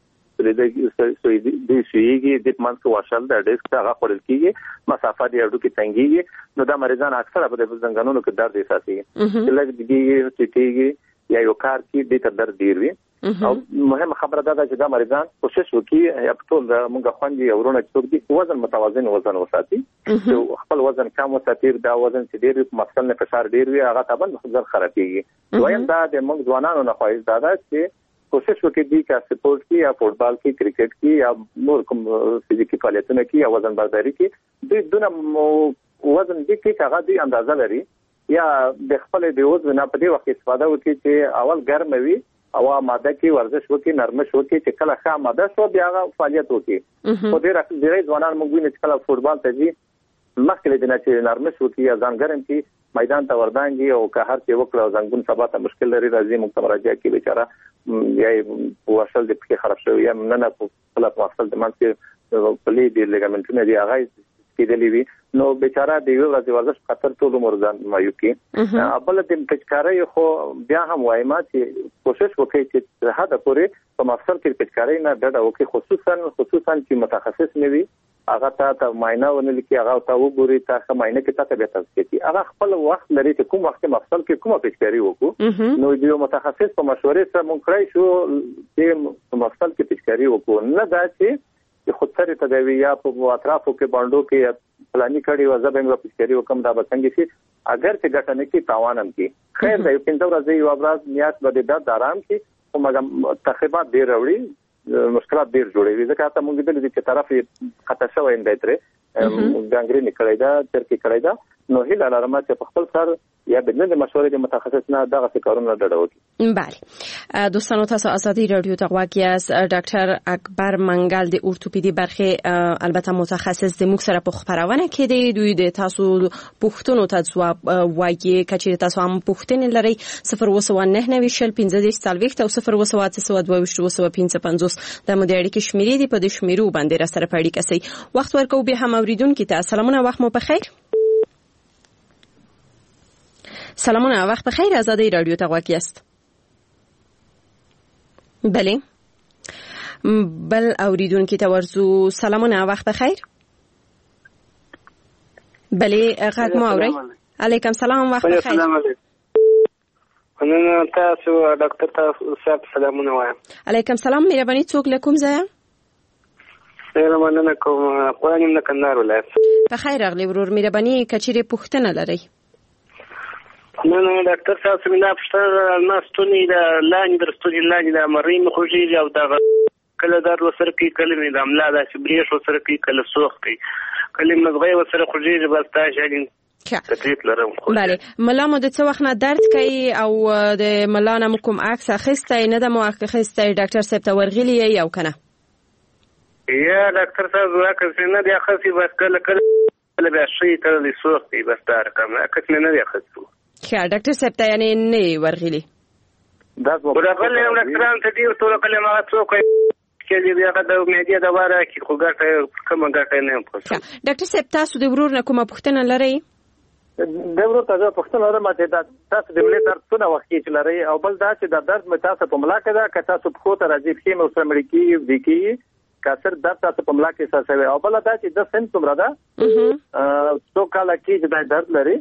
د سوي د سويږي د منځ واشل د ډیسک هغه خورل کیږي، مسافه دی اډو کې څنګهږي، نو دا مریضان اکثر په زنګانونو کې درد احساسي لږ دیږي چې کیږي یا یو کار کې د تر درد ډیر وي. او مهمه خبره ده چې دا مریضان کوشش وکړي یا په ټول موږ خوندي اورونه چې د وزن متوازن وزن وساتي، خپل وزن کم وساتي، دا وزن چې ډیر مفصل نه فشار ډیر وي هغه طبعا ځل خرابيږي. وایم دا د موږ ځوانانو نه خواهش ده چې کوشش وکړي چې کا سپورت کې یا فوټبال کې کرکټ کې یا نور کوم فزیکي فعالیتونه کې یا وزن برداري کې د دونه وزن دې کې هغه د اندازه لري یا د خپل د وزن په دې وخت استفاده وکړي چې اول ګرم وي او ماده کې ورزش وکړي، نرمش وکړي، چې کله ښه ماده شو بیا هغه فعالیت وکړي. خو ډېر ډېر ځوانان موږ ویني چې کله فوټبال ته ځي مخکې د نه چې نرمش وکړي یا ځان ګرم کړي میدان ته وردانګي او که هر څه وکړي زنګون سبا ته مشکل لري راځي موږ ته مراجعه کوي بیچاره یا وصل د پښې خراب شوی یا نه نه په خپل وصل د منځ په لې د لیګامنټونو دی هغه کېدلی وي، نو بیچاره د یو ورځې ورزش خطر ټول عمر ځان مایو کې. بل د پیچکاری خو بیا هم وایم چې کوشش وکړي چې حد پورې په مفصل کې پیچکاری نه ډډه وکړي، خصوصا خصوصا چې متخصص نه وي هغه ته معاینه ونه لیکي، هغه ته وګوري تاسو معاینه کې تاسو به تاسو کې هغه خپل وخت لري چې کوم وخت مفصل کې کومه پیچکاری وکړو، نو د یو متخصص په مشورې سره مونږ کړی شو چې مفصل کې پیچکاری وکړو، نه دا چې خود سره تداوی یا په اطرافو کې باندې کې پلاني کړي و زبېنګ په پیچکاری وکم دا بسنګ شي اگر چې ګټه نه کې تاوانم کې خیر دی پنځه ورځې یو ابراز نیاز بده د آرام کې او مګم تخریبات ډیر وړي مشکلات ډیر جوړوي ځکه ته موږ د دې طرف خطا شوی اندای تر ګانګري نکړی دا ترکی کړی دا نو هیله لرم چې په خپل سر یا بدل د مشورې د متخصص نه دغه کارونه ډډه وکړي. بله دوستانو تاسو ازادي رادیو ته غواړئ از ډاکټر اکبر منګل د اورتوپیدي برخه البته متخصص د موږ سره په خبرونه کې دی دوی د تاسو پوښتنو ته ځواب وایي کچې تاسو هم پوښتنې لري صفر وسو نه نه ویشل پنځه څلوېښت او صفر وسو څلور دوه وسو پنځه پنځوس د مو د اړیکې شمیرې دی په دې شمیرو باندې را سره پړی کسي وخت ورکو به هم اوریدونکو ته سلامونه وخت مو په خیر. سلامونه وقت بخیر آزادی رادیو تا غواکی است. بله بل اوریدون کی تورزو سلامونه وقت بخیر. بله غږ مو اوري. علیکم سلام وقت بخیر. السلام علیکم. نن تاسو ډاکټر تاسو صاحب سلامونه وایم. علیکم سلام مهرباني څوک لکم زه ډیر مننه کوم قوانین نه کندهار ولایت. بخیر اغلی ورور مهرباني کچېره پوښتنه لري. نه نه ډاکټر صاحب څنګه پښتنه ناستونی د لاندې درستونی لاندې د مریم خوږی او د کله درد وسره کوي کله مې د املا داسې بریښ وسره کوي کله سوخ کوي کله مزغې وسره خوږېږي بس دا شاګین تکلیف لرم. بله ملا مو د څه وخت نه درد کوي او د ملا نه مو کوم عکس اخیستی نه ده مو اخیستی ډاکټر صاحب ته ورغلي یې او که نه؟ یا ډاکټر صاحب عکس مې نه دی اخیستی بس کله کله کله بیا ښي کله دې سوخ کوي بس دا رقم عکس مې نه دی اخیستی. ښه ډاکټر صاحب ته یعنې نه یې ورغلي؟ ورغلی یم ډاکټرانو ته ډېر ټوله کله یم هغه څوک چې هغه د معدې دوا راکړي خو ګټه کومه ګټه نه یم پوهېږم. ډاکټر صاحب تاسو د ورور نه کومه پوښتنه لرئ؟ د ورور ته زه پوښتنه لرم چې تاسو د ملي درد څونه وخت کې لرئ او بل دا چې د درد مې تاسو په ملا کې ده که تاسو پښو ته راځي پښې مې ورسره مړې کېږي وږدې کېږي که صرف درد تاسو په ملا کې احساسوي او بله دا چې د سن څومره ده څو کاله کې چې دا درد لري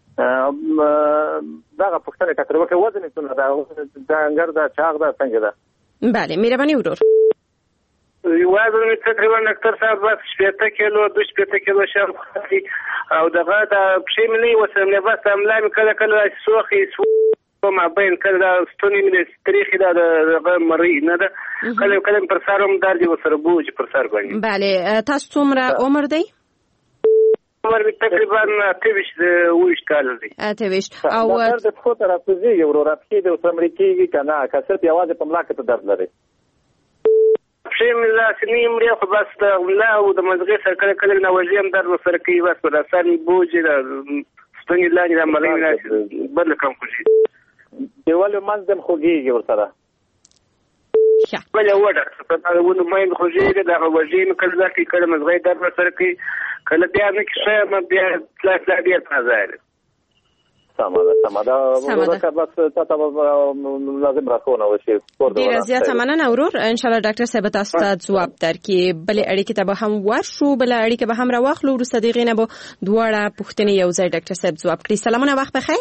دغه پوښتنه کتر وکړه وزن یې څومره ده ډنګر ده چاغ ده څنګه ده؟ بله مهرباني ورور. وزن مې تقریبا ډاکټر صاحب بس شپېته کیلو دوه شپېته کیلو شم خوري او دغه د پښې مې نه یې وسم نه بس املا مې کله کله سوخي سو ما بین کله دا ستونی مې تاریخي دا دغه مرۍ نه ده کله کله پر سر هم درد وسره بوج پر سر باندې. بله تاسو څومره عمر دی؟ عمر مې تقریبا اته ویشت اوویشت کاله دی. اته ویشت او درد پښو ته راکوزېږي وروره پښې دې ورسره مړې کېږي که نه که صرف یوازې په ملا کې ته درد لري؟ پښې مې داسې نه یم خو بس د ملا او د مزغې سره کله کله ناوژي هم درد ورسره کوي بس په دا سر مې بوج د ستوني لاندې دا مرۍ مې بل کم خوږي دیوالو منځ هم خوږېږي ورسره. بله هو ډاکټر صاحب دا ونو مین خوږېږي دغه وژې مې کله دا کوي کله مزغې درد ورسره کوي کله بیا مې ښه یم بیا تلا تلا ډېر تازه یم. سمه ده سمه ده ورور که بس تا ته لازم راښوونه وشي. ډېره زیاته مننه ورور انشاءالله ډاکټر صاحب تاسو ته ځواب درکړي. بلې اړیکې ته به هم ورشو بله اړیکه به هم راواخلو وروسته د هغې نه به دواړه پوښتنې یو ځای ډاکټر صاحب ځواب کړي. سلامونه وخت بخیر.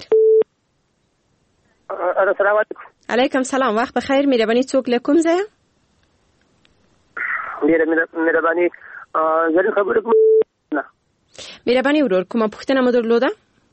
السلام علیکم. علیکم سلام وخت بخیر. مهرباني څوک له کوم ځایه؟ ډېره مهرباني زه خبرې کوم. مهرباني ورور کومه پوښتنه مو درلوده؟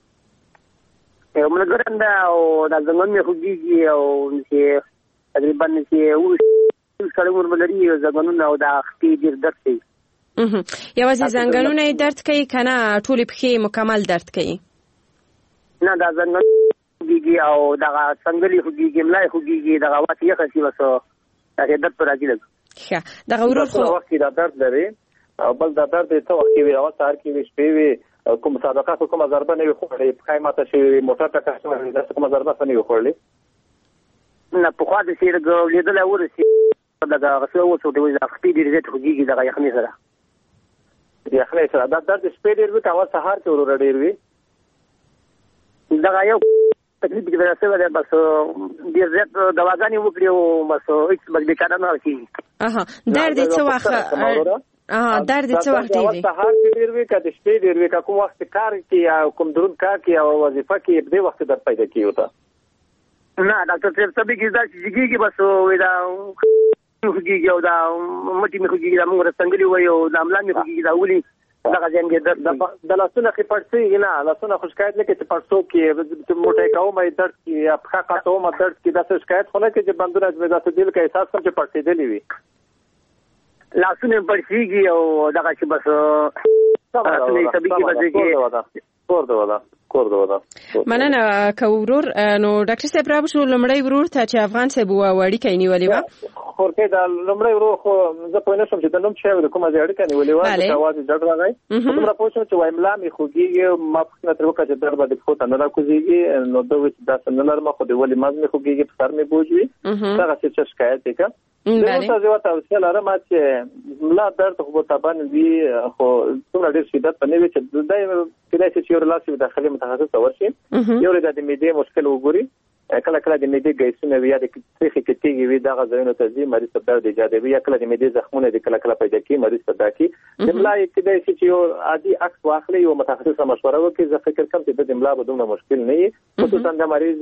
یو ملګری ده او دا زنګون مې خوږېږي او چې تقریبا چې اوس کله عمر مې لري زنګونونه او دا خپې ډېر درد کوي. یوازې زنګونونه یې درد کوي که نه ټولې پښې مکمل درد کوي؟ نه دا زنګون خوږېږي او دغه څنګلې خوږېږي ملا یې خوږېږي دغه وخت یخه شي بس هغې درد په راځي لږ. ښه دغه ورور خو وخت کې دا درد لري او بل دا درد یې څه وخت کې وي اول سهار کې وي شپې وي کوم سابقه خو کومه ضربه نه وي خوړلې پښه یې ماته شوې وي موټر ټکر شوی وي داسې کومه ضربه څه نه وي خوړلې؟ نه پخوا داسې لږ لیدلی ورسي دغه هغه څه اوس ورته وایي خپې ډېرې زیاتې خوږېږي دغه یخنۍ سره یخنۍ سره دا درد شپې ډېر وي که اول سهار کې وروره ډېر وي؟ دغه یو تکلیف کې پیدا شوی دی بس ډېر زیات دواګانې وکړي او بس هېڅ بس بېچاره نه کېږي. درد یې څه وخت درد یې څه وخت ډېر وي؟ سهار کې ډېر وي که د شپې ډېر وي که کوم وخت کار کې یا کوم دروند کار کې او وظیفه کې په دې وخت درد پیدا کېږي ورته؟ نه ډاکټر صاحب طبي کې دا چې کېږي بس دا خوږېږي او دا مټې مې خوږېږي دا موږ څنګلې وایو او دا ملا مې خوږېږي دا ولي دغه ځای مې درد د لاسونه کې پړسېږي نه لاسونه خو شکایت نه کوي چې پړسو کې موټی کوم درد کې یا پښه قاطوم درد کې داسې شکایت خو نه کوي چې بندونه مې داسې دل کې احساس کوم چې پړسېدلي وي لاسونه مې پړسېږي او دغه چې بس لاسونه یې طبي کې بدېږي کور ده وده کور ده وده مننه که ورور نو ډاکټر صاحب را بشو لومړی ورور ته چې افغان صاحب وه اړیکه یې نیولې وه خورکۍ دا لومړی ورور خو زه پوه نه شوم چې د نوم چا وي د کومه ځای اړیکه نیولې وه چې اواز یې ډډ راغی دومره پوه شوم چې وایي ملا مې خوږېږي ما پوښتنه ترې وکړه چې درد به د پښو ته نه راکوزېږي نو ده وویل چې داسې نه لرم خو د ولې مغز مې خوږېږي په سر مې بوج وي دغسې څه شکایت یې کړه زه ورته زه یوه توصیه لرم چې ملا درد خو به طبعا وي خو څومره ډېر شدت به نه وي چې دا کېدای شي چې یو لاس وي داخلي متخصص ته ورشي یو د معدې مشکل وګوري کله کله د معدې ګیسونه وي یا د تریخي کې تیږې وي دغه ځایونو ته ځي مریض ته درد ایجادوي یا کله د معدې زخمونه دي کله کله پیدا کېږي مریض ته دا کړي د ملا کېدای شي چې یو عادي عکس واخلي یو متخصص سره مشوره وکړي زه فکر کوم چې د ملا به دومره مشکل نه وي خصوصا د مریض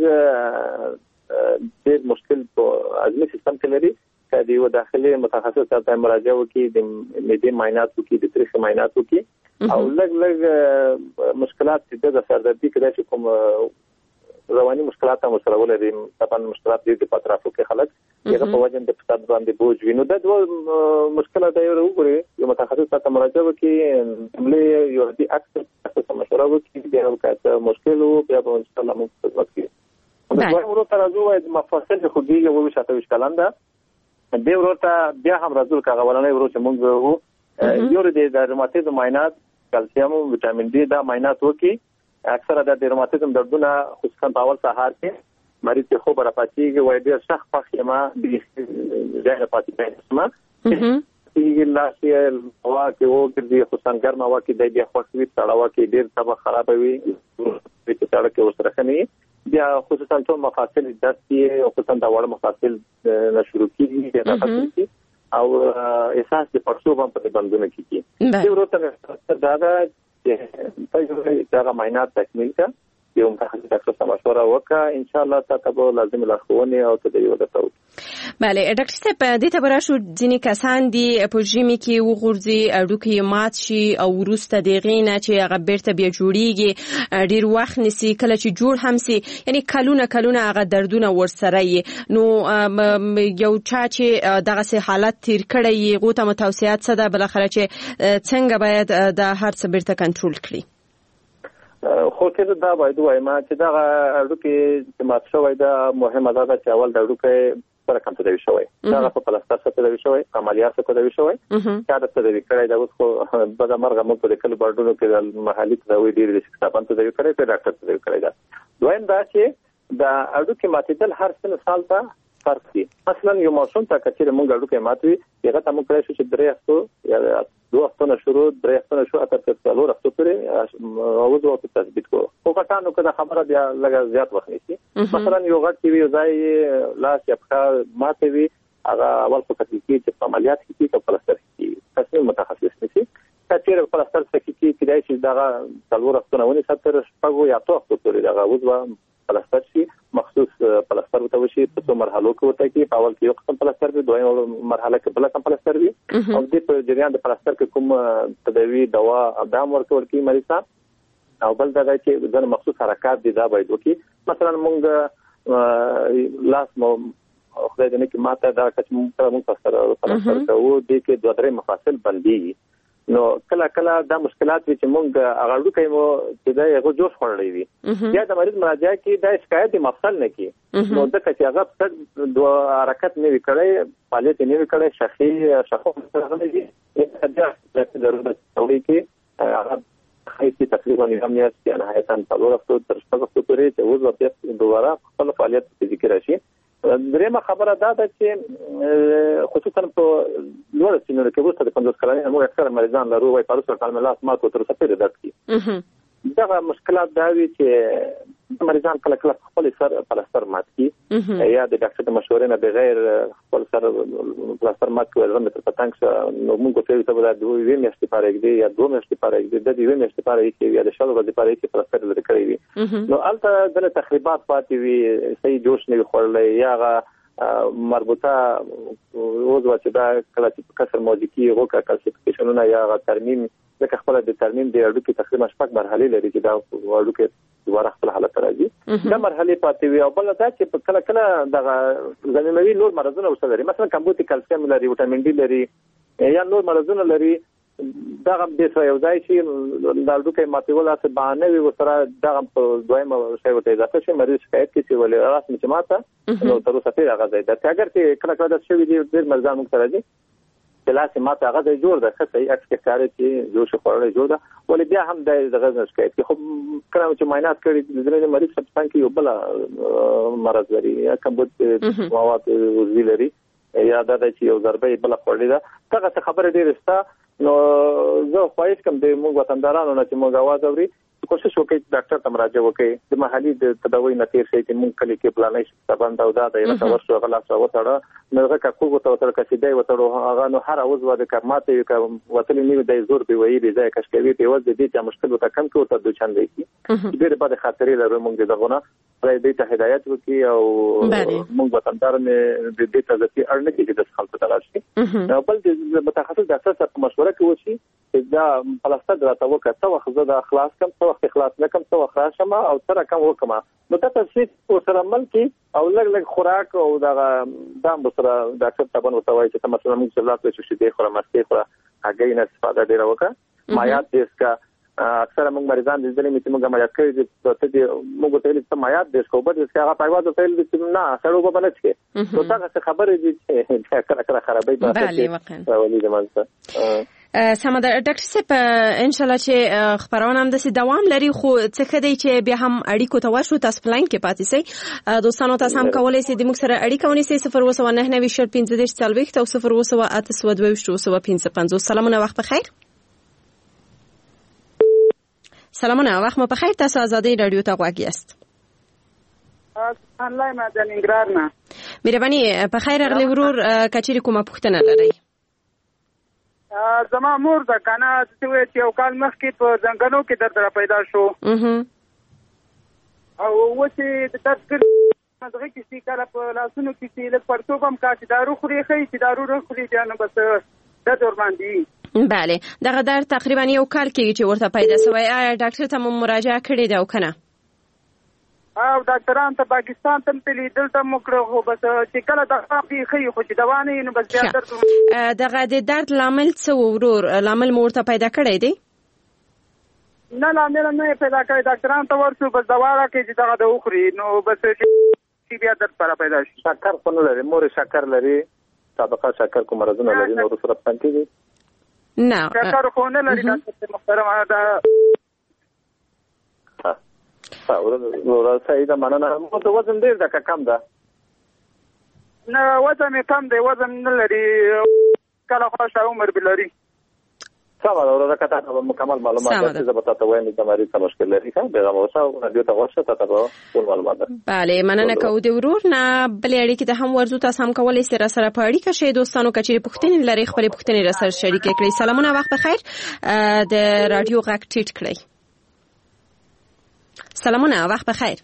ډېر مشکل په هضمي سیستم کې لري که د یو داخلي متخصص ته مراجعه وکړي د معدې معاینات وکړي د تریخي معاینات وکړي او لږ لږ مشکلات چې د سردردي کېدای شي کوم رواني مشکلات هم سره ولري طبعا مشکلات دي په اطرافو کې خلک هغه په وجه د فساد باندې بوج وینو د دوه مشکله دی وګوري یو متخصص ته مراجعه وکړي عملي یو دي اکثر مشوره وکړي بیا وکړه مشکل او بیا په ان شاء الله موږ خدمت کوو دا ورو تر ازو د مفاصل خو دی یو شاته وشکلان ده د ورته بیا هم راځول کاغه ولنې ورو چې موږ وو یو د روماتیزم معاینات کلسیم او وټامین ډي دا معاینات وکي اکثره د روماتیزم دردونه خصوصا په اول سهار کې مریض ته خبره پاتېږي وای ډېر سخت پخېما د ځای پاتې ما چې لا چې هوا کې وو کې خصوصا ګرمه هوا کې د بیا خوښوي تړاو کې ډېر تبه خرابوي چې تړاو کې وسره خني بیا خصوصا ټول مفاصل درد کې او خصوصا دا وړ مفاصل نشرو کېږي د تفصیل او احساس د پرسو باندې په بندونه کې چې ورته دا دا چې تاسو دا معاینات تکمیل کا یو متخصص ډاکټر سره مشوره وکړه ان شاء الله تاسو لازم لارښوونې او تدابیر وکړئ. بله ډاکټر صاحب دې ته براشو ځینې کسان دي په ژمي کې وغورځي اډوکې مات شي او وروسته دغې نه چې هغه بیرته بیا جوړیږي ډیر وخت نیسي کله چې جوړ هم سي یعنی کلونه کلونه هغه دردونه ورسره یې نو یو چا چې دغه سه حالت تیر کړی غوته متوسعات څه ده بل اخر چې څنګه باید د هر څه بیرته کنټرول کړي خو کې دا باید وایم چې دا اډوکې چې مات شوی دا مهمه ده چې اول د اډوکې سره کوم تداوی شوی دا په پلاستر سره تداوی شوی عملیات سره تداوی شوی دا د تداوی کړای دا اوس خو په د مرګ مو په کله بردونو کې د محلي تداوی ډیر د شکایت تداوی کړی په ډاکټر تداوی کړی دا دویم دا چې دا اډوکې ماتېدل هر سن سال ته فرق دي مثلا یو ماشوم ته کچېره مونږ اډوکې ماتوي هغه ته موږ کړی شو چې درې هفتو یا دوه هفتو شروع درې هفتو شو اته تر څلور هفتو پورې اوځو په تثبیت کو خو کټانو کده خبره بیا لږ زیات وخت نیسي مثلا یو غټ کې وی ځای لاس یا په ماته وی هغه اول په تکلیف کې په عملیات کې په پلاستر کې تاسو متخصص نشي کچېره په پلاستر کې کې دای چې دا څلور هفتو نه ونی ستر شپږو یا اتو هفتو پورې دا اوځو پلاستر شي مخصوص پلاستر وته وشي په څو مرحلو کې وته کې په اول کې یو قسم پلاستر وي دویم مرحله کې بل قسم پلاستر وي او د په جریان د پلاستر کې کوم تداوی دوا اقدام ورکول کی مریض او بل دا چې ځنه مخصوص حرکات دي دا باید وکي مثلا مونږ لاس مو خدای دې نه کې ماته دا چې مونږ پلاستر پلاستر کوو د کې دوه درې مفاصل بندي نو کله کله دا مشکلات چې مونږ هغه ډوکې مو چې دا یو جوش خورلې وي یا د مریض مراجعه کې دا شکایت مفصل نه کی نو د کچې هغه څه دوه حرکت نه وکړي فعالیت نه وکړي شخصي شخص سره نه دي دا ضرورت توړي کې هغه خیسي تقریبا هم نه چې نهایتاً څلور هفتو تر شپږ هفتو پورې چې اوس ورته دوباره خپل فعالیت ذکر راشي درېمه خبره دا ده چې خصوصا په لوړ سنونو کې وروسته د پنځوس کلنۍ موږ اکثره مریضان لرو وايي په سر کالملات ماتو تر څه پورې درد کوي دا مشکلات دا وي چې مریضان کله کله خپل سر پلاستر مات کی یا د ډاکټر د مشورې نه بغیر خپل سر پلاستر مات کوي زموږ ته پتنګ نو موږ ته یو څه د دوه میاشتې پاره کې یا دوه میاشتې پاره کې د دې میاشتې پاره کې یا د شلو ورځې پاره کې پلاستر لري کړی وي نو البته د تخریبات پاتې وي صحیح جوش نه خورلې یا مربوطه وضو چې دا کله چې کسر موجودي وکړه کلسیفیکیشنونه یا ترمیم لکه خپل د ترمیم د اډو کې تقریبا شپږ مرحله لري چې دا اډو کې دوباره خپل حالت راځي دا مرحله پاتې وي او بل دا چې کله کله د زمینوي نور مرزونه وسه لري مثلا کمبوتي کلسیم لري وټامین ډي لري یا نور مرزونه لري دا هم د څه یو ځای شي د اډو کې ماتول اسه باندې وي وسره دا هم په دویمه شی وته اضافه شي مریض شکایت کوي چې ولې راس مې ماته نو تر اوسه پیدا غځي دا اگر چې کله کله د شوی دي ډیر مرزان مختار دي کلاسه ماته هغه د جوړ ده خصي اکس کې کار چې جوړ شو خورل جوړ ده ولې بیا هم د غږ شکایت کوي خو کله چې معاینات کړي د دې مریض په څنګه یو بل مرز لري یا کمبود مواد وزي لري یا دا چې یو ضربه بل خورل ده هغه خبره ډیره ستا نو زه خواهش کوم د موږ وطندارانو نه چې موږ आवाज اوري کوشش وکړئ ډاکټر ته مراجعه وکړئ د محلي د تداوی نه تیر شي چې موږ کلی کې پلانې شته باندې او دا د یو څور شو غلاس او وتاړه نو هغه کوو ته وتر کې دی وتاړو هغه نو هر اوس و د کماته یو وتلې نیو د زور به وی دی ځکه کشکوي په وځ د دې چې مشکل وته کم کوو ته د چاندې کی ډېر په خاطرې لرو موږ دغه پرې دې ته هدایت وکي او موږ وطندارانه د دې ته ځکه اړنه کې د خلکو تلاشي نو بل د متخصص ډاکټر سره مشوره کوي چې دا پلاستر راته وکړه څو وخت زه د اخلاص کم څو وخت خلاص نکم څه وخت راشم او سره کم وکم نو تاسو چې سره عمل کی او لږ لږ خوراک او دا دام سره ډاکټر صاحب نو توای چې مثلا موږ چې لاته شو دې خوره مسته خوره هغه نه استفاده ډیر وکړه مایات دې کا اکثر موږ مریضان دې دلې چې موږ مایات کوي چې ته موږ ته لې مایات دې کو به چې هغه پایواز ته لې نه سره وګ بلل شي نو تاسو خبرې دې چې کله کله خرابې بله ولې دې مزه سمه ده ډاکټر صاحب ان شاء الله چې خبرونه هم د دوام لري خو څه خدای چې بیا هم اړیکو ته ورشو تاسو پلان کې پاتې سي دوستانو تاسو هم کولای سي د موږ سره اړیکه ونیسئ صفر اووه سوه نهه نوي شل پنځه دېرش څلوېښت او صفر اووه سوه اته سوه دوه ویشت اووه سوه پنځه پنځوس. سلامونه وخت بخیر. سلامونه وخت مو بخیر. تاسو آزادۍ رادیو ته غوږ یاست. انلاین ما د ننګرهار نه مهرباني په خیر اغلی ورور کچېرې کومه پوښتنه لرئ؟ زما مور د کنه چې یو کال مخکې په ځنګلونو کې درد را پیدا شو او وڅې د تذکر مزغه کې سي کله په لاسونو کې سي لږ پرتوب هم کا چې دارو خوري خي چې دارو خوري بیا نو بس د دور باندې بله دغه درد تقریبا یو کال کې چې ورته پیدا شوی آیا ډاکټر ته مو مراجعه کړې ده او کنه؟ او ډاکټران ته پاکستان ته تللی دلته موکړو خو بس چې کله د خپل خي خو چې دوا نه نو بس بیا درد دغه د درد لامل څه ورور لامل مورته پیدا کړی دی؟ نه لامل نه پیدا کړی ډاکټران ته ورسو بس دوا راکړي چې دغه د اخري نو بس چې بیا درد پر پیدا شي. شکر خو نه لري مور شکر لري سابقه شکر کوم مرزونه لري نو سره څنګه دي نه شکر خو نه لري ډاکټر محترم دا ورته صحیح ده مننه مو ته وزن ډیر ده کم ده نه وزن کم دی وزن نه لري کله خو شاو عمر بلري سمه ده ورته کته مکمل معلومات دي چې زه تاسو وایم چې مریض څه مشکل لري ښه دغه موضوع رادیو ته ورشه تاسو ټول معلومات بله مننه کوو د ورور نه بلې اړیکې ته هم ورځو تاسو هم کولای سئ را سره په اړیکه شئ دوستانو کچېرې پوښتنې لري خپلې پوښتنې را سره شریک کړئ. سلامونه وخت بخیر د رادیو غږ ټیټ کړئ. سلامونه وخت بخیر.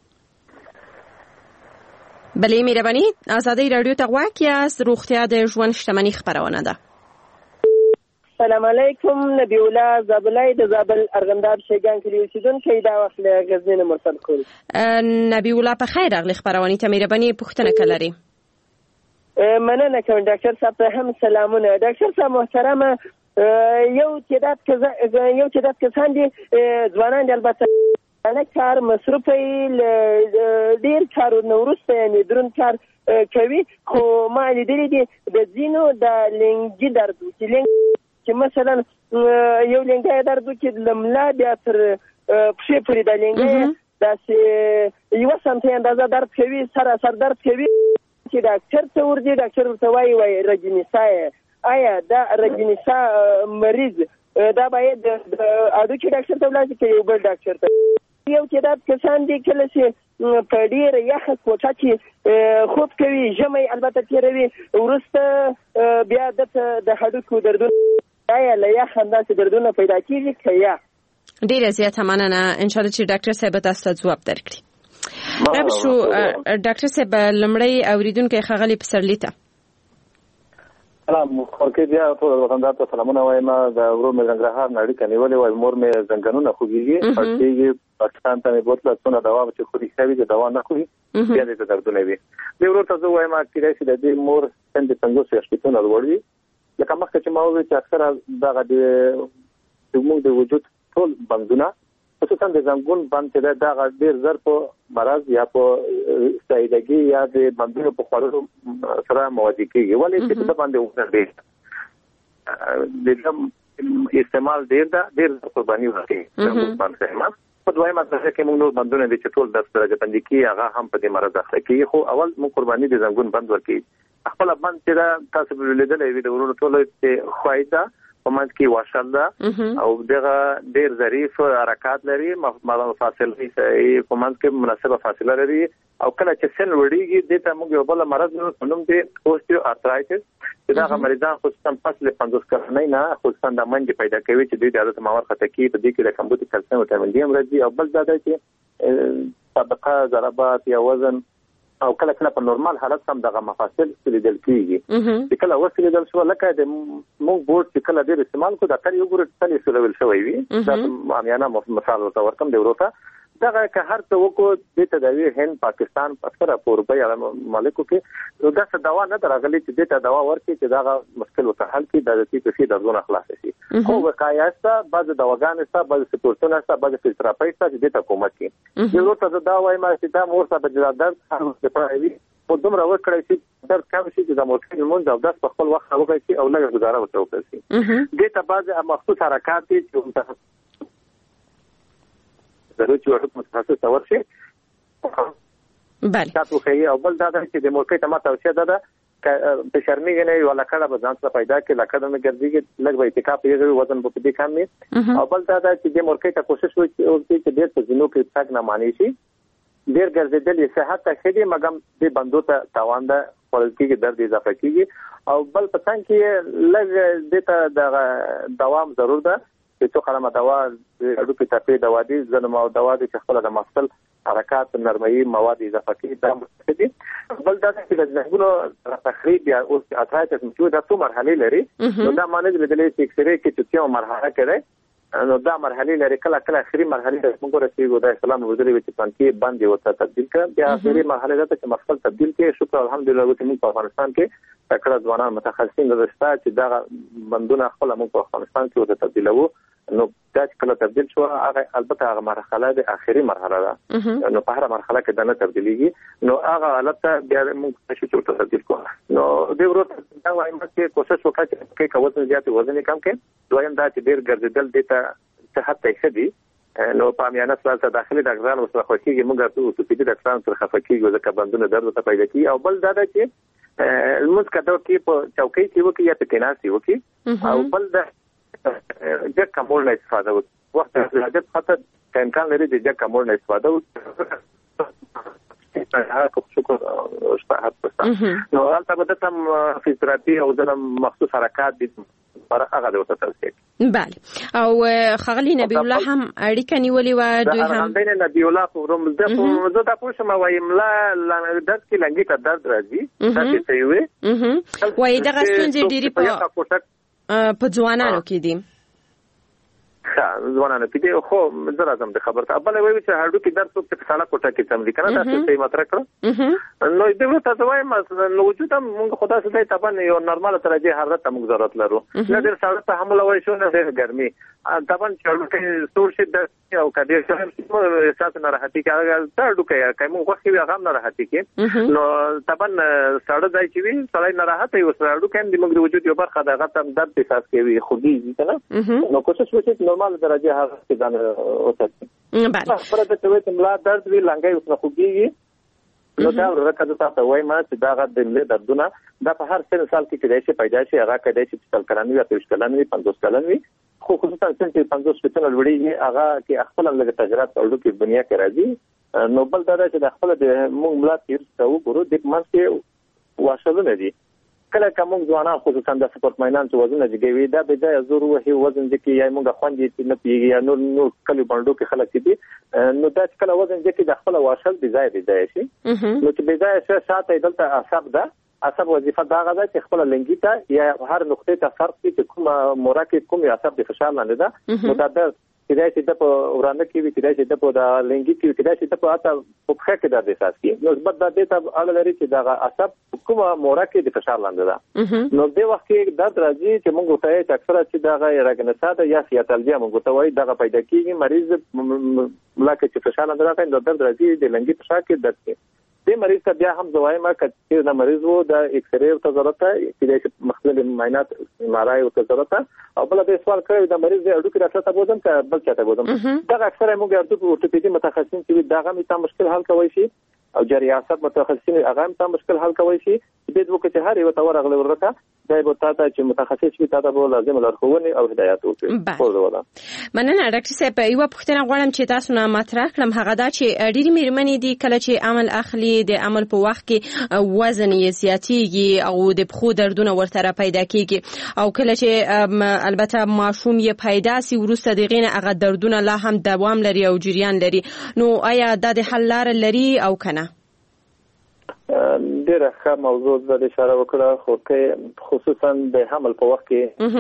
بله مهرباني آزادۍ رادیو ته غوږ یاست. روغتیا د ژوند شتمني خبرونه ده. سلام علیکم نبی الله زابلای د زابل ارغنداب شیګان کلی اوسیدونکو دا وخت له غزنین مرسل کول. نبی الله په خیر اغلی خبرونه ته مهرباني پوښتنه کولري. مننه کوم ډاکټر صاحب ته هم سلامونه. ډاکټر صاحب محترم یو تعداد یو تعداد کسان دي ځوانان دي البته انا کار مصرف ډیر کارونه ورسته یعنی درون کار کوي خو ما لیدلې دي د ځینو د لنګي درد چې لنګ چې مثلا یو لنګي درد چې لملا بیا تر پښې پورې د لنګي داسې یو سمته اندازه درد کوي سره سر درد کوي چې ډاکټر ته ورځي ډاکټر ورته وایي وایي رجنیسا آیا دا رجنیسا مریض دا باید اډوکي ډاکټر ته ولاړ شي یو بل ډاکټر ته یو تعداد کسان دي کله چې په ډیره یخه کوټه کې خوب کوي ژمی البته تیروي وروسته بیا د هډوکو دردونه آیا له یخ همداسې دردونه پیدا کېږي که یا ډیره زیاته مننه انشاءالله چې ډاکټر صاحب تاسو ته ځواب درکړي. رب شو ډاکټر صاحب لمړی اوریدونکی ښاغلي پسرلي ته سلام خورکې بیا ټول وطندار ته سلامونه وایم. د ورور مې ننګرهار نه اړیکه نیولې وای مور مې زنګنونه خوږیږي پړسېږي پاکستان ته مې بوتله څونه دوا چې خوري ښه وي دوا نه خوري بیا دې ته دردونه وي. دې ورور ته زه وایم کېدای شي د دې مور سن د پنځوس یا شپېتو نه لوړ وي لکه مخکې چې ما وویل چې اکثره دغه د زموږ د وجود ټول بندونه خصوصا د زنګون بند چې دی دغه ډېر زر په مرض یا په سایدګي یا د بندونو په خوړلو سره موادي کېږي ولې چې د باندې وکړ د استعمال ډېر ده ډېر قرباني ورکوي باندې په دویمه درجه کې موږ نور بندونه دي چې ټول د درجه بندي کې هغه هم په دې مرض اخته کېږي خو اول موږ قرباني د زنګون بند ورکوي. خپل بند چې دا تاسو په لیدلې وي د ورونو ټول چې خوایده په منځ کې واشل ده او دغه ډېر ظریف حرکات لري فاصله یې په منځ کې مناسبه فاصله لري او کله چې سن وړيږي د ته موږ یو بل مرض نوم دی اوستیو ارترایټس چې دا مریضان خصوصا فصل پنځوس کلنۍ نه خصوصا د منځ پیدا کوي چې د عادت ماور خطا کوي په دې کې د کمبود کلسیم او ویټامین ډي هم راځي او بل دا دی چې سابقه ضربات یا وزن او کله کله په نورمال حالت هم دغه مفاصل لیدل کیږي چې کله وسیله لیدل شو لکه د موږ بورډ چې کله ډیر استعمال کو دا تر یو ګور تلې سولول شوی وي دا معنا مثال ورته ورکم دی وروته دغه که هر څه وکړو د تداوی هند پاکستان اکثره په اروپا یا مملکتو کې دا څه دوا نه درغلي چې د دوا ورکړي چې دا مشکل وته حل کړي د دې په څیر درونه خلاص شي خو وقایاسته بعض دواګان سره بعض سپورتونه سره بعض فزیوتراپیسټ سره د حکومت کې یو څه دا وايي ما چې دا مور سره د درد هغه پرایوي په دومره وکړی چې درد کم شي چې د موټر مونږ او د خپل وخت وکړي او لږه گزاره وکړي د ته بعض مخصوص حرکات چې ضروري چې ورته متخصص تور شي بله تاسو خو او بل دا چې د موقع ته ما توصیه ده په شرمېږي نه ولا کړه به ځان څخه پیدا کې لکه نه ګرځي لږ به اتکا پیږي وزن په دې کم نه او بل دا چې د موقع ته کوشش وکړي چې ډېر څه جنو کې تاګ نه مانی شي ډېر ګرځېدل یې صحت ته خېدي مګم د بندو ته تاوان ده خپل کې درد اضافه کیږي او بل پسند کې لږ دته د دوام ضرور ده چې څو کلمه دوا د اډو په تپې دوا دي زنه او دوا دي چې خپل د مفصل حرکات نرمي مواد اضافه کوي دا مستدي بل دا چې د ځنګونو تخریب یا او اترایتس موجوده څو مرحله لري نو دا معنی د دې چې اکسرې کې چې یو مرحله کړي نو دا مرحله لري کله کله اخري مرحله موږ رسېږو د اسلام وزري چې پانکي باندې وته تبديل کړ بیا اخري مرحله ده چې مفصل تبديل کې شکر الحمدلله چې موږ په افغانستان کې تکړه ځوانان متخصصین درسته چې دا بندونه خپل موږ په افغانستان کې وته تبديلو نو دا چې کله تبديل شو هغه البته هغه مرحله د اخري مرحله ده نو په هر مرحله کې دا نه تبديليږي نو هغه حالت بیا موږ شو چې تبديل کوو نو د ورته دا وایم چې کوشش وکړئ چې کوم زیات وزن کم کړئ دویم دا چې ډیر ګرځیدل دته صحت ته خدي نو پامیانه سره داخلي ډاکټرانو سره خوښيږي موږ ته څه چې ډاکټرانو سره خوښيږي ځکه بندونه درد ته پیدا کوي او بل دا چې موږ کډو کې په چوکۍ کې وکي یا په کیناسي وکي او بل دا د کومول نه استفاده وکړو وخت د خاطر امکان لري د د کومول نه استفاده وکړو هغه شکر شپه نو هلته به تم فزیوتراپي او د مخصوص حرکات دي پر هغه د وته تلسي بله او خغلی نبی الله هم اړیکه نیولې و دوی هم د نبی الله پروم د زه د پوښتنه ما وایم لا درد کې لنګي ته درد راځي دا څه وي وای دغه ستونزې ډېری په په ځوانانو کې دي ښه ځوانانو کې دي خو زه راځم د خبر ته بل وایي چې هډو کې درد څه په سالا کوټه کې تم دي کنه دا څه مطرح کړو نو دې نو تاسو وایم نو وجود هم موږ خدا ستای طبعا یو نورمال درجه حرارت موږ ضرورت لرو نه ډېر ساړه ته حمله وای شو نه ډېر ګرمي طبعا چې کې سور شي د او کډیر چې احساس نه راحتي کېږي دا ډو کې کوم وخت کې هغه نه راحتي کې نو طبعا ساړه ځای چې وي سړی نه راحت یو سړی ډو کې د موږ وجود یو برخه دغه تم درد احساس کوي خوږي کنه نو کوشش وکړئ نورمال درجه حرارت کې ځان اوسه بله خبره ده چې ملا درد وی لنګي اوس خوږي نو دا ورکه تاسو وای ما چې دا غد د دردونه دا په هر سن سال کې کېدای شي پیدا شي هغه کېدای شي چې کلنوي یا پنځه کلنوي پنځوس کلنوي خو خصوصا چې پنځوس کلن لوړي هغه کې خپل لږ تجربه اورو کې دنیا کې راځي نو بل دا چې د خپل د موږ ملا تیر څو ګورو د مس کې واشلونه دي کله کوم ځوانان خصوصا د سپورت میدان څو وزن جګوي دا به د زور وهي وزن چې یا موږ خوندې چې نه پیږي یا نور نور کلی باندې کې خلک دي نو دا کله وزن چې د خپل واشل دي ځای دي شي نو چې به ځای څه ساته دلته اعصاب ده اعصاب وظیفه دا غواړي چې خپل لنګی ته یا هر نقطې ته فرق کې کوم مرکب کوم اعصاب د فشار لاندې ده نو دا د کله چې د په ورانه کې وي کله چې د په د لنګي کې کله چې د په اته په خې کې د احساس کې نو زبر د دې ته اړه لري چې دا اعصاب کومه مرکب د فشار لاندې ده نو د وخت کې درد راځي چې موږ ته یې اکثره چې دا غیر رګنساده یا سیاتلجیا موږ ته وایي دا پیدا کیږي مریض ملاکه چې فشار لاندې راځي نو درد راځي د لنګي په شا کې درد کې د مریض ته بیا هم زوایم چې د مریض وو د ایکس ری او ضرورت چې د مختلف معاینات مارای او ضرورت او بل د سوال کوي د مریض د اډو کې راځه ته بوزم ته بل چاته بوزم دا اکثره موږ ارتو ورتپیدي متخصصین چې دا غو ته مشکل حل کوي شي او جریاسات متخصصین هغه ته مشکل حل کوي شي د دوه کې هر یو تور غل ورته دا به تاسو چې متخصص وي تاسو به لازم لارښوونې او هدایت وکړئ. مننه ډاکټر صاحب یو پوښتنه غواړم چې تاسو نه مطرح کړم هغه دا چې ډېری مېرمنې دي کله چې عمل اخلي د عمل په وخت کې وزن یې زیاتېږي او د پښو دردونه ورته پیدا کېږي او کله چې البته ماشوم یې پیدا سي وروسته دغه نه هغه دردونه لا هم دوام لري او جریان لري نو آیا دا د حل لاره لري او کنه؟ ډیره ښه موضوع د اشاره وکړه، خو کې خصوصا د حمل په وخت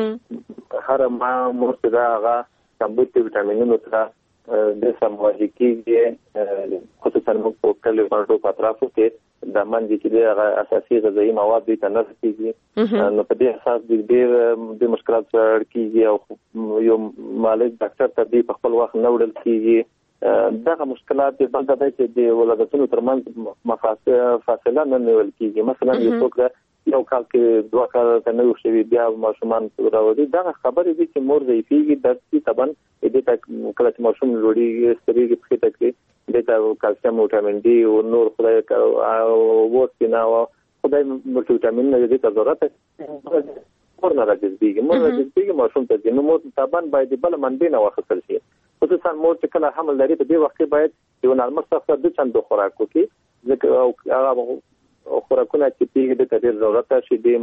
کې هر ما مرتدا هغه کمبود ویټامینونو سره د سمواجی کېږي، خصوصا موږ په کلیو باندې په اطرافو کې د منځ کې د هغه اساسي غذایی مواد د تنظیم کېږي، نو په دې اساس د ډېر د مشکلات سره کېږي او یو مالک ډاکټر ته دی په خپل وخت نه وړل کېږي. دغه مشکلات د بل ځای چې د ولادتونو ترمنځ فاصله نه نیول کېږي، مثلا یو څوک یو کال کې دوه کال ته نه وشوي بیا ماشومان راوړي، دغه خبرې دي چې مور ضعیفېږي، درسي طبعا دې ته کله چې ماشوم لوړېږي سترېږي پښې ته کړي دې ته کلسیم ویټامین ډي او نور خدای وورسي نه خدای ملټي ویټامین نه دې ته ضرورت مور نه راجذبېږي مور راجذبېږي ماشوم ته ځي، نو مور طبعا باید بله منبع نه واخیستل شي، خصوصا مور چې کله حمل لري په دې وخت کې باید یو نرمه سخته د چندو خوراک وکړي، ځکه هغه خوراکونه چې پیږي د ډېر ضرورت شي د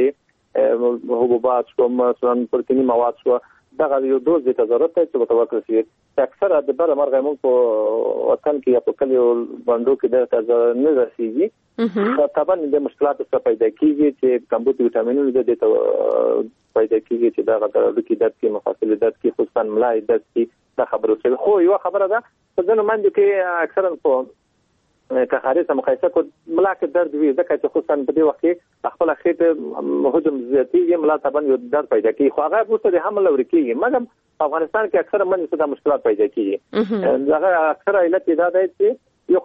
مستې حبوبات شو مثلا پروتیني مواد شو دغه یو دوز د ضرورت چې متوقع شي. اکثره د بل مرغه موږ په وطن کې یا په کلیو باندې کې د تازه نه رسیږي، طبعا د مشکلات څخه پیدا کیږي چې کمبود ویټامینونو د دې ته پیدا کیږي چې دا غوړ کې درد کې مفاصل درد کې خصوصا ملای درد کې دا خبره څه خو یو خبره ده په ځینو منځ کې اکثرا په که خارج سره مقایسه کو ملا کې درد وي ځکه چې خصوصا په دې وخت کې خپل خېټه هجوم زیاتېږي، ملا طبعا یو درد پیدا کوي، خو هغه وروسته د حمل لوري کېږي، مګر په افغانستان کې اکثره منځ څه مشکلات پیدا کېږي. هغه اکثره علت دا دی چې یو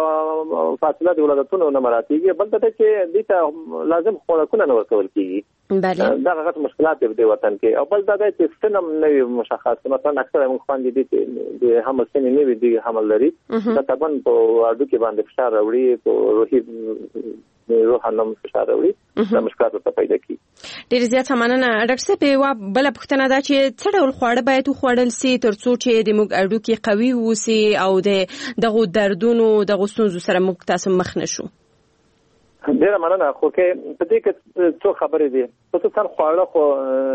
فاصله د ولادتونو نه مراتیږي، بل ته چې دې ته لازم خوراکونه نه ورکول کېږي، دا غټ مشکلات دی په وطن کې، او بل دا دی چې سنم نه مشخص، مثلا اکثره موږ خوندې دي چې د حمل سن نه وي د حمل لري، دا طبعا په اډو کې باندې فشار راوړي، په روحي روح هم فشار راوړي، دا مشکلات ته پیدا کوي. ډېر زیات مننه ډاکټر صاحب. یو بل پوښتنه ده چې څه ډول خواړه باید وخوړل سي ترڅو چې د موږ اډو کې قوي ووسي او د دغه دردونو دغه ستونزو سره موږ تاسو مخ نشو؟ ډېر مننه. خو کې په دې کې څو خبرې دي، خصوصا خواړه خو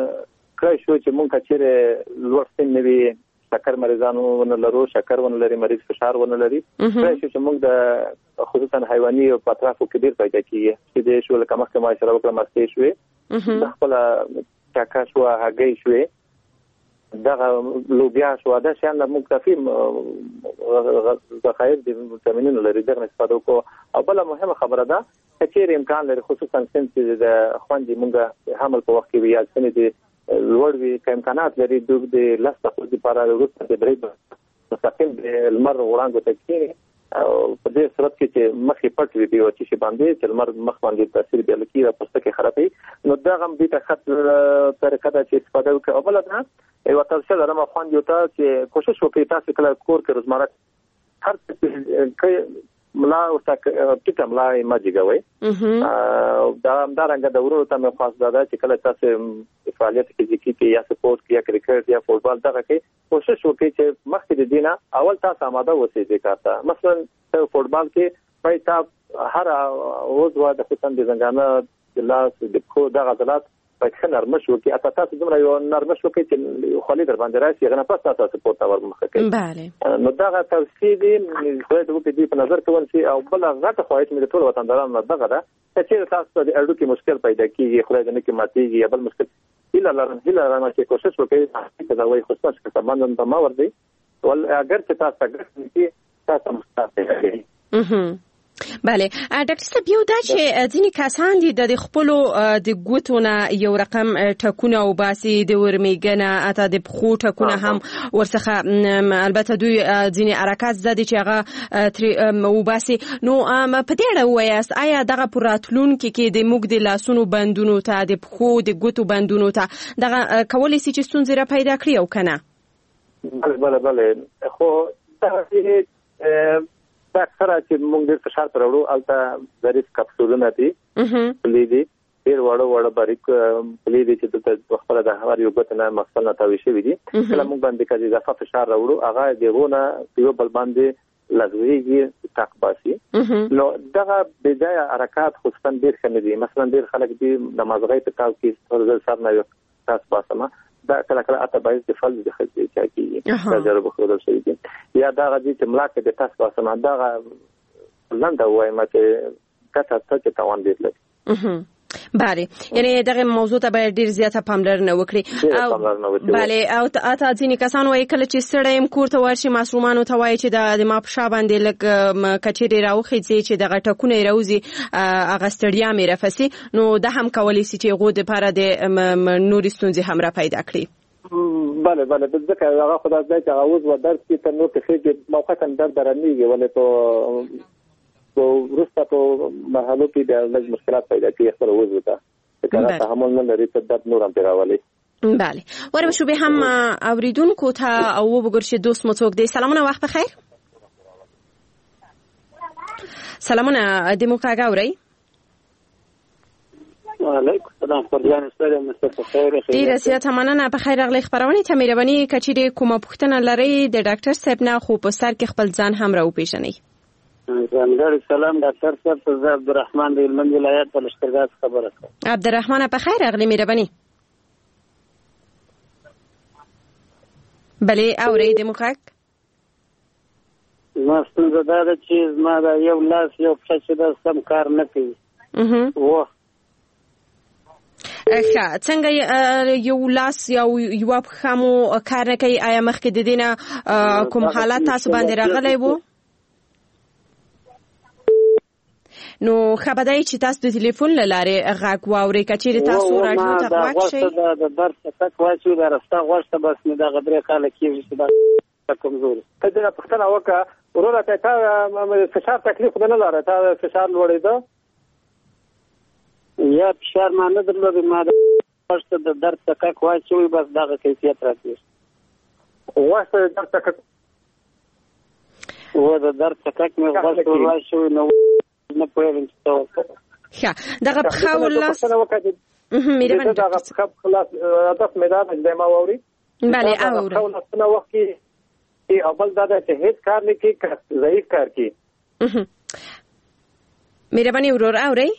کړی شو چې موږ کچېره لوړ سن نه وي، شکر مریضانو ونه لرو، شکر ونه لري، مریض فشار ونه لري، کړی شو چې موږ د خصوصا حیواني او پاترافو کې ډېر پیدا کیږي چې د شو لکه مخکې ما اشاره وکړه مستې شوې، د خپل چاکا شو، هګۍ شوې، دغه لوبیا شو، دا شیان موږ کافي ذخایر د ویټامینونو لري، دغه استفاده وکړو. او بله مهمه خبره ده کچېرې امکان لري خصوصا سن چې د خوندې موږ حمل په وخت کې وي یا سن د لوړ وي، که امکانات لري دوی د لس دقیقو لپاره وروسته د برېک مستقیم د لمر وړانګو ته کښېني او په دې صورت کې چې مخ یې پټ وي بې وچې شي باندې چې لمر مخ باندې تاثیر بیا لکي را پوستکی خرابوي، نو دغه هم دې ته ښه طریقه ده چې استفاده وکړي. او بله ده یوه توصیه لرم خویندو ته چې کوشش وکړئ تاسو کله کور کې روزمره هر څه ملا ورته ټیټه ملا یې مه جګوئ، دا همدارنګه د ورونو ته مې خواست دا ده چې کله تاسو فعالیت فزیکي کې یا سپورټ کې یا کرکټ یا فوټبال دغه کې کوشش وکړئ چې مخکې د دې نه اول تاسو آماده اوسئ دې کار ته. مثلا فوټبال کې باید تاسو هر عضو د خصوصا د زنګانه د لاس د پښو دغه عضلات باید ښه نرمش وکړي، اته تاسو دومره یو نرمش وکړئ چې خولې در باندې راشي، هغه نه پس تاسو سپورټ ته ورمخه کوي. نو دغه توصیې دي باید وکړي دې په نظر کې ونیسي. او بله غټه خواهش مې د ټولو وطندارانو نه دغه ده چې چېرې تاسو ته د اډو کې مشکل پیدا کېږي، خدای دې نه کړي ماتېږي یا بل مشکل، هیله لرم هیله لرم چې کوشش وکړئ چې دوايي خصوصا چې سامان ته ما ورځي، ول اگر چې تاسو ته ګټه کې تاسو مستعد یې. بله ډاکټر صاحب، یو دا چې ځینې کسان دي د خپلو د ګوتو نه یو رقم ټکونه وباسي، د ورمېږنه اته د پښو ټکونه هم ورڅخه، البته دوی ځینې حرکات زده دي چې هغه ترې وباسي، نو په دې اړه ووایاست آیا دغه په راتلونکي کې د موږ د لاسونو بندونو ته د پښو د ګوتو بندونو ته دغه کولی شي چې ستونزې را پیدا کړي او که نه؟ بله بله بله خو دغه دا اکثره چې موږ ډېر فشار پر وړو هلته ظریف کپسولونه دي پلي دي، ډېر واړه واړه باریک پلي دي چې دلته خپله د هر یو ګوتې نه مفصل نه تاوی شوي دي، کله موږ باندې که اضافه فشار راوړو هغه د هغو نه په یو بل باندې لږویږي ټاک باسي، نو دغه بې ځایه حرکات خصوصا ډېر ښه نه دي. مثلا ډېر خلک دي د مازغۍ په تاو کې زه سر نه یو تاس باسمه، دا کله کله اته باعث د فلج د خلج چا کېږي، دا تجربه ښودل شوي دي. یا دغه دي چې ملا کې د تاس باسمه دغه لنډه ووایم چې کته څه تاوان ډیر لري. بله، یعنی دغه موضوع ته باید ډیر زیاته پاملرنه وکړي. او بله، او اته ځینې کسان وایي کله چې ستړی یم کور ته ورشي ماشومانو ته وایي چې د ما په شا باندې لږ کچېرې راوخیځي چې دغه ټکونه یې راوځي هغه ستړیا مې رافسي، نو ده هم کولی شي چې هغو دپاره د نورې ستونزې هم را پیدا کړي. بله بله ځکه هغه خو دا ځای چې هغه اوس به درس کي تر نور کښېږي موقتا درد رانیږي، ولې په په وروسته په مرحلو کې بیا لږ مشکلات پیدا کېږي خپله وضع ته چې هغه تحمل نه لري ته درد نور هم پرې راولي. بله، وربشو به هم اوریدونکو ته او وګورئ چې دوست مو څوک دی. سلامونه، وخت بخیر. سلامونه، د موږ غږ اورئ؟ وعلیکم السلام. فرجان ستړی مصطفی خیر. ډیره زیاته مننه. په خیر راغلی. خبرونه ته مهرباني کچېرې کومه پوښتنه لرئ د ډاکټر صاحب نه خو په سر کې خپل ځان هم راوپېژنئ. ځانګړی سلام ډاکټر صاحب ته. زه عبدالرحمن د هلمند ولایت په لښکرګاه څخه خبره کوم. عبدالرحمن په خیر راغلی. مهرباني. بلې اورئ د موږ غږ؟ زما ستونزه دا ده چې زما دا یو لاس یو پښه چې دا سم کار نه کوي. و ښه، څنګه یو لاس یا یوه پښه مو کار نه کوي؟ آیا مخکې د دې نه کوم حالت تاسو باندې راغلی و؟ نو ښه به دی چې تاسو د تلیفون له لارې غږ واورئ. که چېرې تاسو راډیو ته غوږ شئ د درد څټک واچوي دا رسته غوږ ته بس مې دغه درې کاله کېږي چې دا کمزوري. ته دې پوښتنه وکړه وروره ته تا فشار تکلیف خو نه لرې؟ تا فشار لوړېده یا فشار ما نه درلود؟ ما د غوږ ته د درد څټک واچوي بس دغه کیفیت راکېږي. غوږ ته د درد څټک و د درد څټک مې غوږ ته ور واچوي نو نه پوهېږم چې څه وکړم. ښه، دغه پښه ولس مهرباني دغه پښه خلاص هدف مې دا دی ما واوري. بله اورم. پښه ولسونه وخت کې او بل دا ده چې هېڅ کار نه کوي که ضعیف کار کوي. مهرباني ورور اورئ؟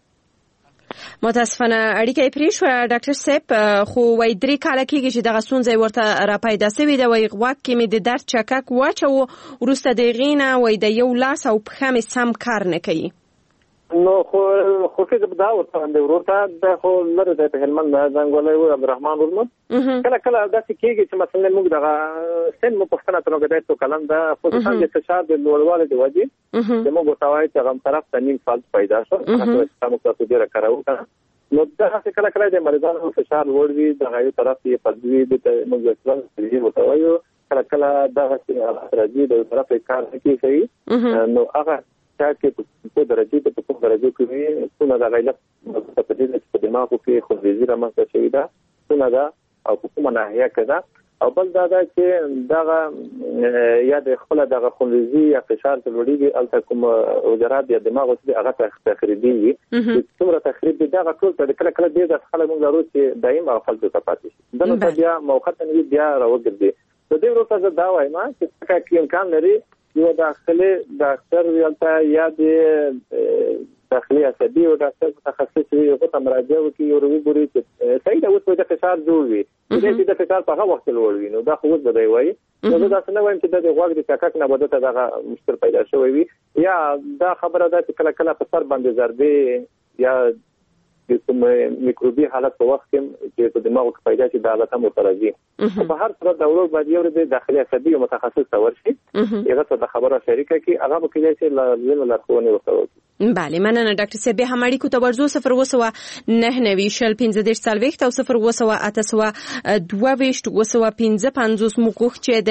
متاسفانه اړیکه یې پرې شوه ډاکټر صاحب، خو وایي درې کاله کېږي چې دغه ستونزه یې ورته را پیدا سوې ده. وایي غوږ کې مې د درد چکک واچوه، وروسته د هغې نه وایي د یو لاس او پښه مې سم کار نه کوي. نو خو خو کې دا ورته باندې ورور ته دا خو لرې دی په هلمند ځنګولی و عبدالرحمن ورمد. کله کله داسې کېږي چې مثلا موږ دغه سن مو پوښتنه تر نوګدی څو کلن ده خصوصا د فشار د لوړوالي د وجې چې موږ ورته وایو چې هغه طرف ته نیم فالټ پیدا شو هغه موږ تاسو ډېره کاروو کنه. نو دغسې کله کله د مریضانو فشار لوړ وي دغه یو طرف یې فلجوي دته موږ ورته ورته وایو کله کله دغسې راځي د یو طرف یې کار نه کوي نو هغه کې په درجه په کوم درجه کې وي څونه د غیلت په دې چې په دماغو کې خونریزي رامنځته شوې ده څونه ده او په کومه ناحیه کې ده او بل دا ده چې دغه یا د خپل دغه خونریزي یا فشار د لوړېږي الته کوم وجرات یا دماغ اوس هغه تخریبي وي څومره تخریب دي دغه ټول په کله کله دې د خلک موږ ضرورت چې دایم غفلت ته پاتې شي دغه بیا موقتا بیا راوګرځي د دې وروسته دا وایم چې څنګه امکان لري یو داخلي ډاکټر ویلته یا د داخلي عصبي او ډاکټر متخصص وي هغه ته مراجعه وکړي او وګوري چې صحیح ده اوس په فشار جوړ وي چې د فشار په هغه وخت لوړ وي نو دا خو اوس بدای وایي نو دا څنګه وایم چې د غوږ د چکک نه بده ته دغه مشکل پیدا شوی وي یا دا خبره ده چې کله کله په سر باندې ضربې یا د کوم میکروبي حالت په وخت کې چې په دماغ کې پیدا شي دا حالت هم راځي په هر صورت د اورو باندې یو د داخلي عصبي او متخصص تور شي هغه څه د خبره شریکه کی هغه به کېږي چې لازم لارښوونې وکړي. بله مننه ډاکټر صاحب. هم اړیکو ته ورځو صفر وسوه نه نوي شل پنځه دېرش څلوېښت او صفر وسوه اته سوه دوه ویشت وسوه پنځه پنځوس موږ غوښت چې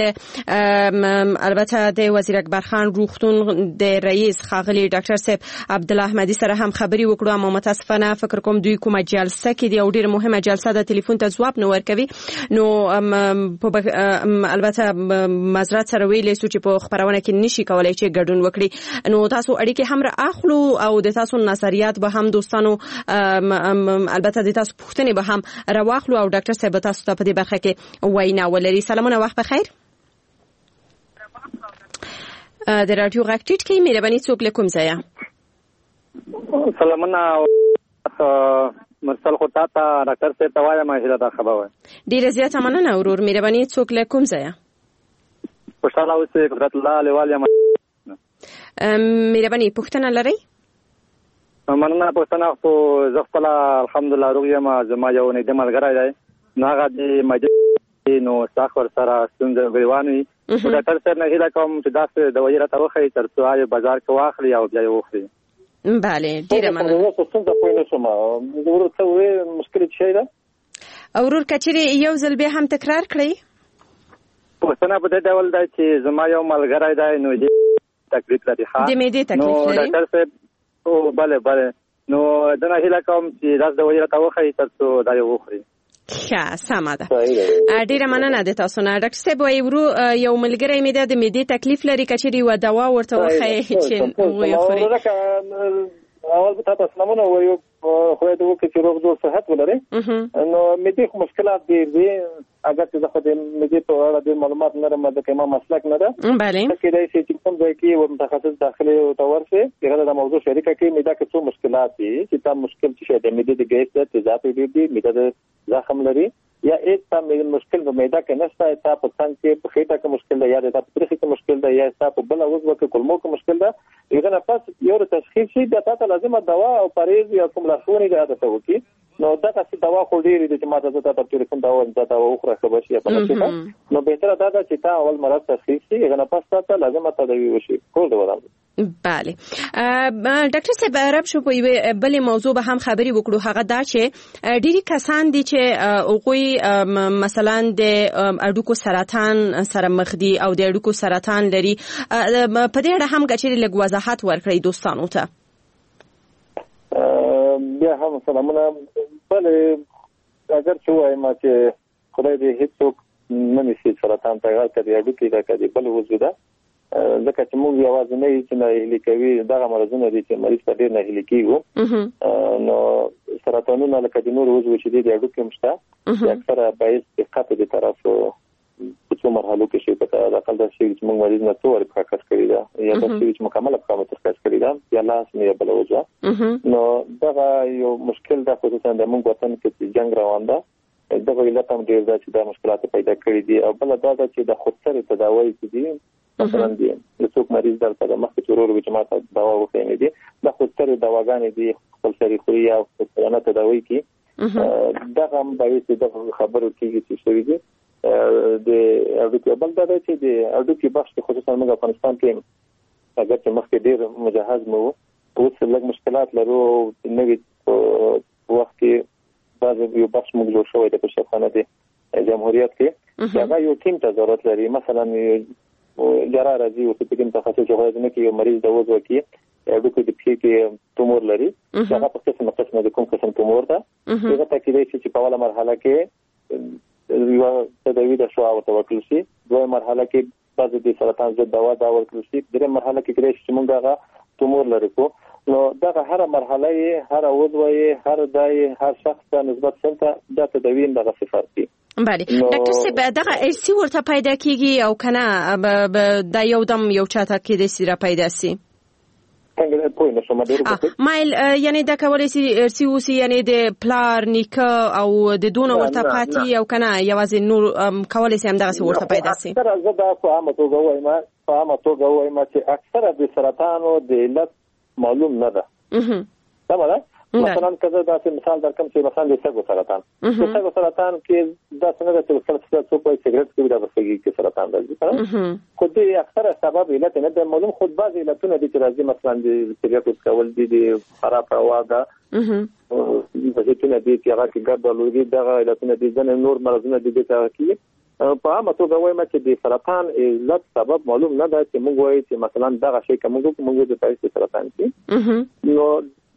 د البته د وزیر اکبر خان روغتون د رئیس ښاغلي ډاکټر صاحب عبدالله احمدي سره هم خبرې وکړو اما متاسفانه فکر کوم دوی کومه جلسه کې دی او ډېره مهمه جلسه د ټلیفون ته ځواب نه ورکوي نو البته معذرت سره ویلی سو چې په خبرونه کې نشي کولای چې ګډون وکړي نو تاسو اړیکې هم را اخلو او د تاسو نظریات به هم دوستانو البته د تاسو پوښتنې به هم راواخلو او ډاکټر صاحب تاسو ته په دې برخه کې وینا ولري. سلامونه وخت بخیر. د رادیو غږ ټیټ کې مهرباني څوک له کوم ځایه؟ سلامونه مرسل خو تا ته ډاکټر صاحب ته وایم چې دا خبره وای. ډیره زیاته مننه ورور. مهرباني څوک له کوم ځایه؟ خوشاله اوسئ قدرت الله لیوال یم. مهرباني پوښتنه لرئ؟ مننه پښتنه خو زه خپل الحمدلله روغ یم. زما یو نږدې ملګری دی نو هغه د مجلس نو ساخور سره ستونزه غوښوي. ډاکټر صاحب نه هیله کوم چې داسې دوايي راته وښایي تر څو هغه بازار کې واخلي او بیا یې وخوري. بله ډیره مننه. څنګه پوه نه شوم ورور څه وې مشکل څه ده؟ ورور کچري یو ځل به هم تکرار کړی. پښتنه په دې ډول دی چې زما یو ملګری دی نو دې تکلیف لري ښه د معدې تکلیف لري. نو ډاکټر صاحب او بله بله نو دنه هیله کوم چې داس د ویره تا وخی تر څو دا یو وخوري. ښه سمه ده. ډیره مننه د تاسو نه. ډاکټر صاحب وايي ورو یو ملګری مې د معدې تکلیف لري کچري و دوا ورته وخی چې وې خوري. اول به تاسو سلامونه وایو خو دې وکړي چې روغ جوړ صحت ولري. نو مې خو مشکلات دي دي اگر چې زه خو دې مې په اړه د معلومات نه لرم د کومه مسلک نه ده. بله کې دا چې کوم ځای کې و متخصص داخلي او تورسه هغه د موضوع شریکه کې مې دا کې څو مشکلات دي چې تا مشکل چې د مې د ګیس د تیزابي دي دي مې د زخم لري یا ایک تا مې مشکل په میدا کې نشته تا په څنګه کې په خېټه کې مشکل ده یا د تفریح کې مشکل ده یا تا په بل عضو کې کولمو کې مشکل ده. یغه نه پس یو تشخیص شي د تاسو لازمه دوا او پرهیز یا کوم لارښوونې غواړي ته وکي. نو دا تاسو دوا خو ډیرې دي چې ما ته ته تر کوم دوا د دوا اوخره خبر شي په نشته. نو به تر دا چې تا اول مرض تشخیص شي یغه نه پس تاسو لازمه تداوی وشي کول دی ورته. بله ډاکټر صاحب عرب شو په بلې موضوع به هم خبري وکړو. هغه دا چې ډیری کسان دي چې اوغوي مثلا د اډوکو سرطان سره مخ دي او د اډوکو سرطان لري. په دې اړه هم کچې لږ وضاحت ورکړئ دوستانو ته. بیا هم سلامونه. بله اگر چې وایم چې خدای دې هیڅوک نه نشي سرطان ته غل کړي اډوکي دا کړي بل وجوده ځکه چې موږ یوازې نه یو چې نه هلي کوي دغه مرزونه دي چې مریض ته ډېر نه هلي کېږو. نو سرطانونه لکه د نور وجو چې دي د اډوکي مشته اکثره باعث دقت د طرفو په څو مرحلو کې شي په اقل د شي چې موږ مریض نه څور پکاس کړی دا یا د شي چې مکمل پکاس ترکاس کړی دا یا لاس نه بل وجه. نو دغه یو مشکل د خصوصا د موږ وطن کې جنگ روان ده دغه علت هم ډېر دا چې د مشکلات پیدا کړی دي او بل دا چې د خودسر تداوی دي مثلا دي د څوک مریض درته د مخ کې ورور چې ماته دوا وخینې دي د خودسر دواګانې دي خپل سری خوري او خودسرانه تداوی کی دغه هم باید د خبرو کېږي چې شوی دي د اډوکي بل دا چې د اډوکي بخش خصوصا موږ افغانستان کې اگر چې مخکې ډېر مجهز مو اوس لږ مشکلات لرو نوې وخت کې بعض یو بخش موږ جوړ شوی د پښتونخوا د جمهوریت کې هغه یو ټیم ته ضرورت لري. مثلا جرا راځي او په کوم تخصص کې غواړي چې یو مریض د وځو کې اډوکي د پی کې تومور لري هغه په قسم قسم د کوم قسم تومور ده هغه ته کې چې په اوله مرحله کې یو تداوی د شو او توکل شي. دوه مرحله کې بعض د سرطان ضد دوا دا ورکړل شي. درې مرحله کې کې چې موږ هغه تومور لري کو نو دغه هر مرحله یې هر عضو یې هر دای هر شخص ته نسبت څنګه د تداوی دغه صفات دي. بله ډاکټر صاحب دغه ارسی ورته پیدا کیږي او کنه د یو دم یو چاته کې د سیره پیدا سي څنګه پوه نه شم ډېر مایل یعنی دا کولای سي ارسی اوسي یعنی د پلار نیکه او د دونه ورته پاتې او کنه یوازې نور کولای سي هم دغه ورته پیدا سي. تر زه دا په عامه توګه وایم په عامه توګه وایم چې اکثره د سرطانو د علت معلوم نه ده. دا مله مثلا کله دا مثال درکم چې مثلا د سګو سرطان د سګو سرطان کې دا څنګه چې څه څه په سیګریټ کې د سګي کې سرطان راځي خو دې اکثره سبب علت نه ده معلوم. خود بعض علتونه دي چې راځي مثلا د سیګریټ کول دي د خراب هوا ده په دې کې نه دي چې هغه کې ګډوډي دغه علتونه دي ځنه نور مرزونه دي چې کې په عامه توګه وایم چې د سرطان علت سبب معلوم نه ده چې موږ وایو چې مثلا دغه شی کوم موږ د پایسته سرطان کې نو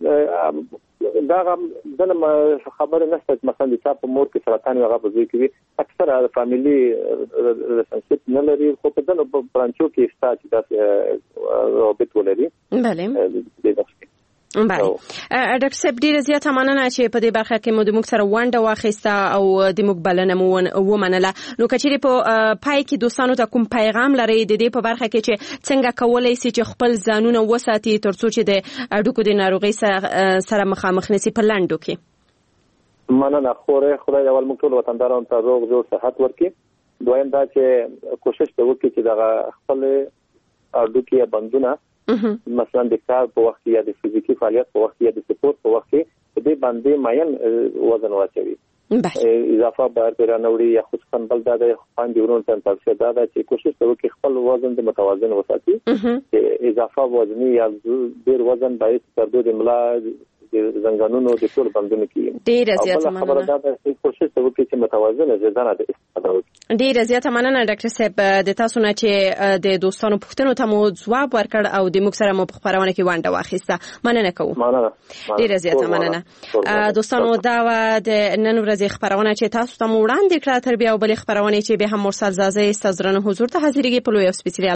دا دغه خبره نشته مثلا د چا په مور کې سرطان هغه په ځای کې اکثره فاميلي ریلیشنشپ نه لري خو په دغه برانچو کې شته چې تاسو رابط ولري. بله بله ډاکټر صاحب ډیره زیاته مننه چې په دې برخه کې مو د موږ سره ونډه واخیسته او د موږ بلنه مو ومنله. نو کچېرې په پای کې دوستانو ته کوم پیغام لرئ د دې په برخه کې چې څنګه کولای شي چې خپل ځانونه وساتي ترڅو چې د اډوکو د ناروغۍ سره مخامخ نشي په لاندو کې؟ مننه خوره خدای اول موږ ټول وطندارانو ته روغ جوړ صحت ورکړي. دویم دا چې کوشش وکړي چې دا خپل اډوکي بندونه مثلا د کار په وخت یا د فزیکی فعالیت په وخت یا د سپورت په وخت کې د باندې ماین وزن واچوي اضافه بار پیرانوړي یا خصوصا بل دا د باندې ورون تن تاسو دا چې کوشش وکړي خپل وزن د متوازن وساتي اضافه وزنی یا ډیر وزن باید تر دوه ملا زنګانونو د ټول بندونو کې ډیر زیات مننه خبره دا چې کوشش وکړي چې متوازنه غذا نه استفاده وکړي ډیر زیات مننه ډاکټر صاحب د تاسو نه چې د دوستانو پوښتنو ته مو ځواب ورکړ او د موږ سره مو په خبرونه کې ونډه واخیسته مننه کوم مننه ډیر زیات مننه دوستانو دا د نن ورځې خبرونه چې تاسو ته وړاندې کړه تر بیا بل خبرونه چې به هم مرسل زازه استاذ حضور ته حاضرېږي په لوی او سپیڅلي